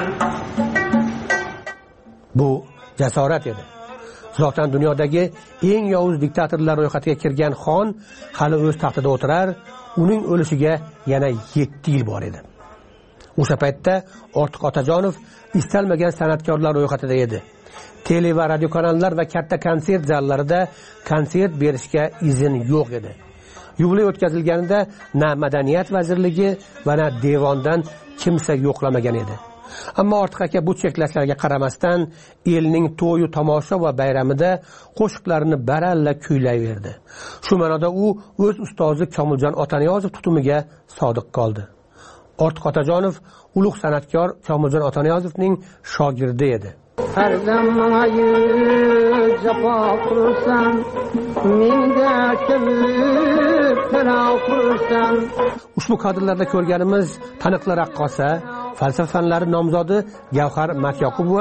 Speaker 10: Bu jasorat edi. Zotan dunyodagi eng yovuz diktatorlar ro'yxatiga kirgan xon hali o'z taxtida o'tirar, uning o'lishiga yana yetti yil bor edi. O'sha paytda Ortiq Otajonov istalmagan san'atkorlar ro'yxatida edi. Tele va radio kanallar va katta konsert zallarida konsert berishga izn yo'q edi. Yubiley o'tkazilganida na madaniyat vazirligi va na devondan kimsa yo'qlamagan edi. Ammo Ortiq aka bu cheklashlarga qaramasdan elning to'yi tomosha va bayramida qo'shiqlarini baralla kuylayverdi. Shu ma'noda u o'z ustozi Komiljon Otaniyozov tutumiga sodiq qoldi. Ortiq Otajonov ulug' san'atkor Komiljon Otaniyozovning shogirdi edi.
Speaker 19: Farzam menga jafo qilsan, menga kelib qilsan.
Speaker 10: Ushbu kadrlarda ko'rganimiz taniqli raqqosa, falsafa fanlari nomzodi Gavhar Matyoqubova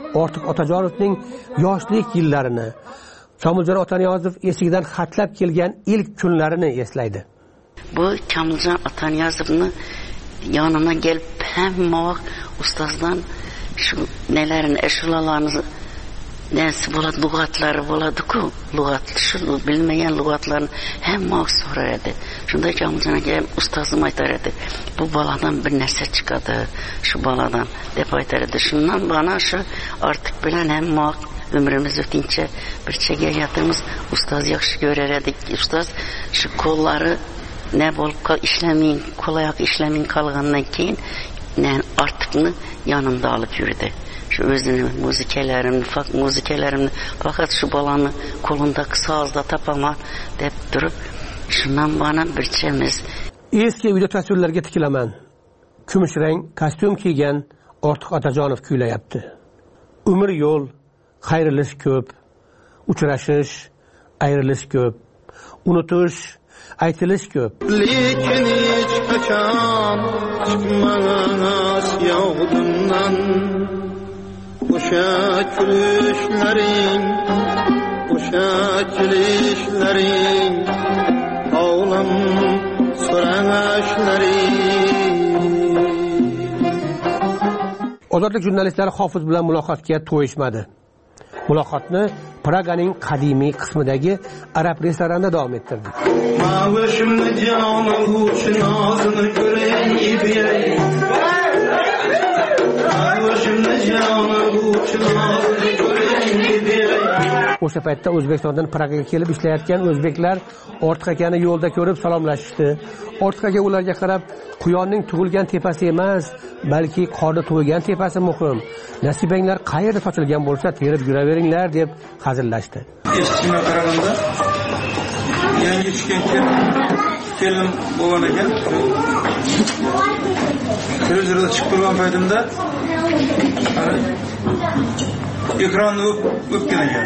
Speaker 10: Ortiq Otajonovning yoshlik yillarini, Komiljon Otaniyozov eshigidan xatlab kelgan ilk kunlarini eslaydi.
Speaker 20: Bu Komiljon Otaniyozovni yanına gelip hamma ustozdan şu nelerini, eşulalarını nesi bo'ladi, lug'atlari bo'ladi-ku, lug'at, shu bilmagan lug'atlarni hamma so'rar edi. Shunda Komiljon aka ustozim aytar edi, bu boladan bir narsa chiqadi, shu boladan deb aytar edi. Shundan bana shu Ortiq bilan hamma ömrümüz o'tincha bir chega yatimiz ustoz yaxshi ko'rar edik. Ustoz shu qo'llari ne bo'lib qol ishlamin, qo'layoq ishlamin qolgandan keyin yani Ortiqni yanımda alıp yürüdü. Şu özünün muzikalarimni, fakt muzikalarimni fakat şu balanı kolundaki sazda tapama deb durup şundan bana bir chemiz.
Speaker 10: Eski video tasvirlarga tikilaman. Kumush rang kostyum kiygan Ortiq Otajonov kuylayapti. Umr yo'l, xayrilish ko'p, uchrashish, ayrilish ko'p, unutish, aytilish ko'p.
Speaker 19: Lekin hech qachon chiqmas yog'dimdan o'sha kulishlaring, o'sha kulishlaring, o'g'lim so'ramashlaring.
Speaker 10: Ozodlik jurnalistlari Hofiz bilan muloqotga to'yishmadi. Muloqotni Praganing qadimiy qismidagi arab restoranida davom ettirdik.
Speaker 19: Mavshimni jonim uchun nozini ko'ring ibiyay. Mavshimni jonim uchun nozini ko'ring ibiyay.
Speaker 10: O'sha paytda O'zbekistondan Pragaga kelib ishlayotgan o'zbeklar Ortiq akani yo'lda ko'rib salomlashishdi. Ortiq aka ularga qarab, quyonning tug'ilgan tepasi emas, balki qorda tug'ilgan tepasi muhim. Nasibanglar qayerda sochilgan bo'lsa, terib yuraveringlar deb hazillashdi.
Speaker 18: Eshitishimga qaraganda yangi tushgan kelin bo'lgan ekan. Televizorda chiqib turgan paytimda ekronni o'pgan ekan.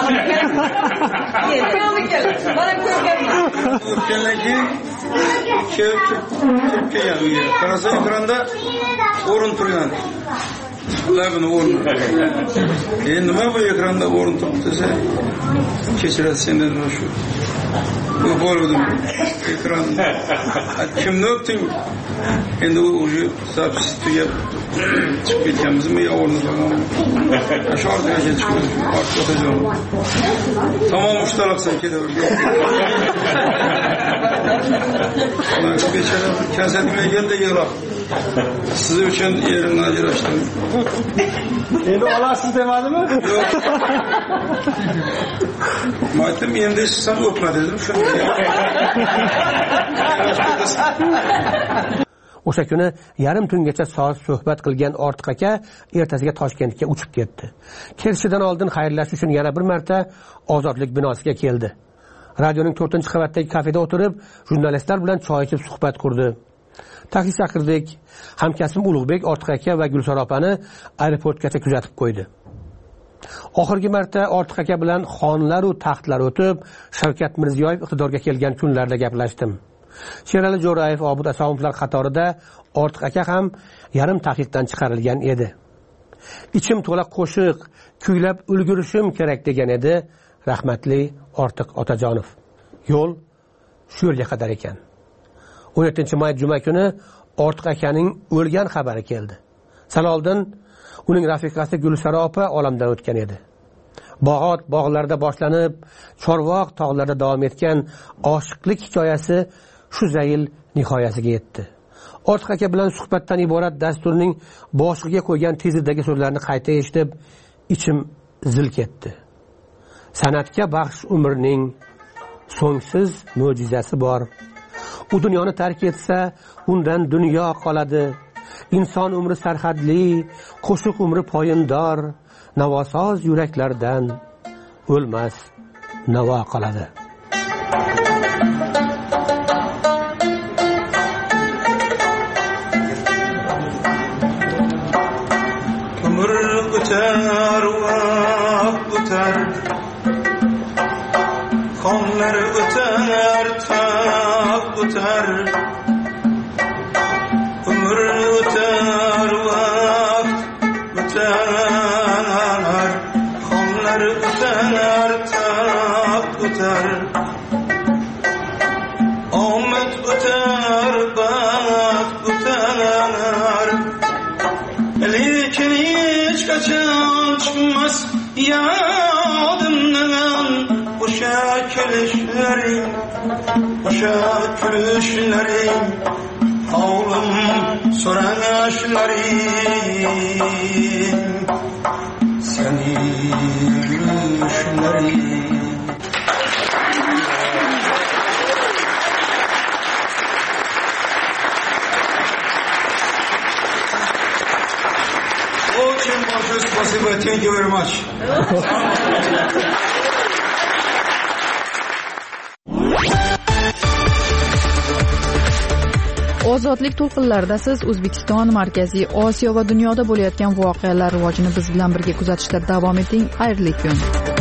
Speaker 18: O'pgandan keyin kelib kelgan uyga. Qarasa ekranda o'rin turgan. Labini o'rin. Endi nima bu ekranda o'rin turibdi desa, kechirasiz sendan shu. Bu bo'ldim. Ekran. Kimni o'pding? Endi u o'sha zapis tugab chiqib ketganmizmi yo o'rnida qolganmi? Shu ortiga chiqib Ortiq Otajonov. Tamom ushtalaqsan ketavergan. Mana bechara kasallikka keldi yig'lab. Siz uchun erimni ajrashdim.
Speaker 7: Endi olasiz demadimi?
Speaker 18: Yo'q. Maytim endi sizdan o'pma dedim.
Speaker 10: O'sha kuni yarim tungacha soat suhbat qilgan Ortiq aka ertasiga Toshkentga uchib ketdi. Kelishidan oldin xayrlashish uchun yana bir marta Ozodlik binosiga keldi. Radioning to'rtinchi qavatdagi kafeda o'tirib, jurnalistlar bilan choy ichib suhbat qurdi. Taksi chaqirdik. Hamkasbim Ulug'bek Ortiq aka va Gulsara opani aeroportgacha kuzatib qo'ydi. Oxirgi marta Ortiq aka bilan xonlar va taxtlar o'tib, Shavkat Mirziyoyev iqtidorga kelgan kunlarda gaplashdim. Sherali Jo'rayev, Obid Asomovlar qatorida Ortiq aka ham yarim taqiqdan chiqarilgan edi. Ichim to'la qo'shiq, kuylab ulgurishim kerak degan edi rahmatli Ortiq Otajonov. Yo'l shu yerga qadar ekan. o'n yettinchi may juma kuni Ortiq akaning o'lgan xabari keldi. Sal oldin uning rafiqasi Gulsara opa olamdan o'tgan edi. Bog'ot bog'larda boshlanib, Chorvoq tog'larida davom etgan oshiqlik hikoyasi shu zayil nihoyasiga yetdi. Ortiq aka bilan suhbatdan iborat dasturning boshiga qo'ygan tezidagi so'zlarni qayta eshitib, ichim zil ketdi. San'atga baxsh umrning so'ngsiz mo'jizasi bor. U dunyoni tark etsa, undan dunyo qoladi. Inson umri sarhadli, qo'shiq umri poyindor, navosoz yuraklardan o'lmas navo qoladi.
Speaker 18: Umr o'tar, vaqt o'tar, qonlar o'tar, taq o'tar. Umr o'tar, vaqt o'tar,
Speaker 19: öter öter tak öter Ahmet öter bak öter Lekin hiç kaçan çıkmaz yadımdan Boşa külüşlerim Boşa külüşlerim Oğlum soraşlarım Seni gülüşlerim Очень большое спасибо. Thank you very much.
Speaker 3: Ozodlik to'lqinlarida siz O'zbekiston, Markaziy Osiyo va dunyoda bo'layotgan voqealar rivojini biz bilan birga kuzatishda davom eting. Xayrli kun.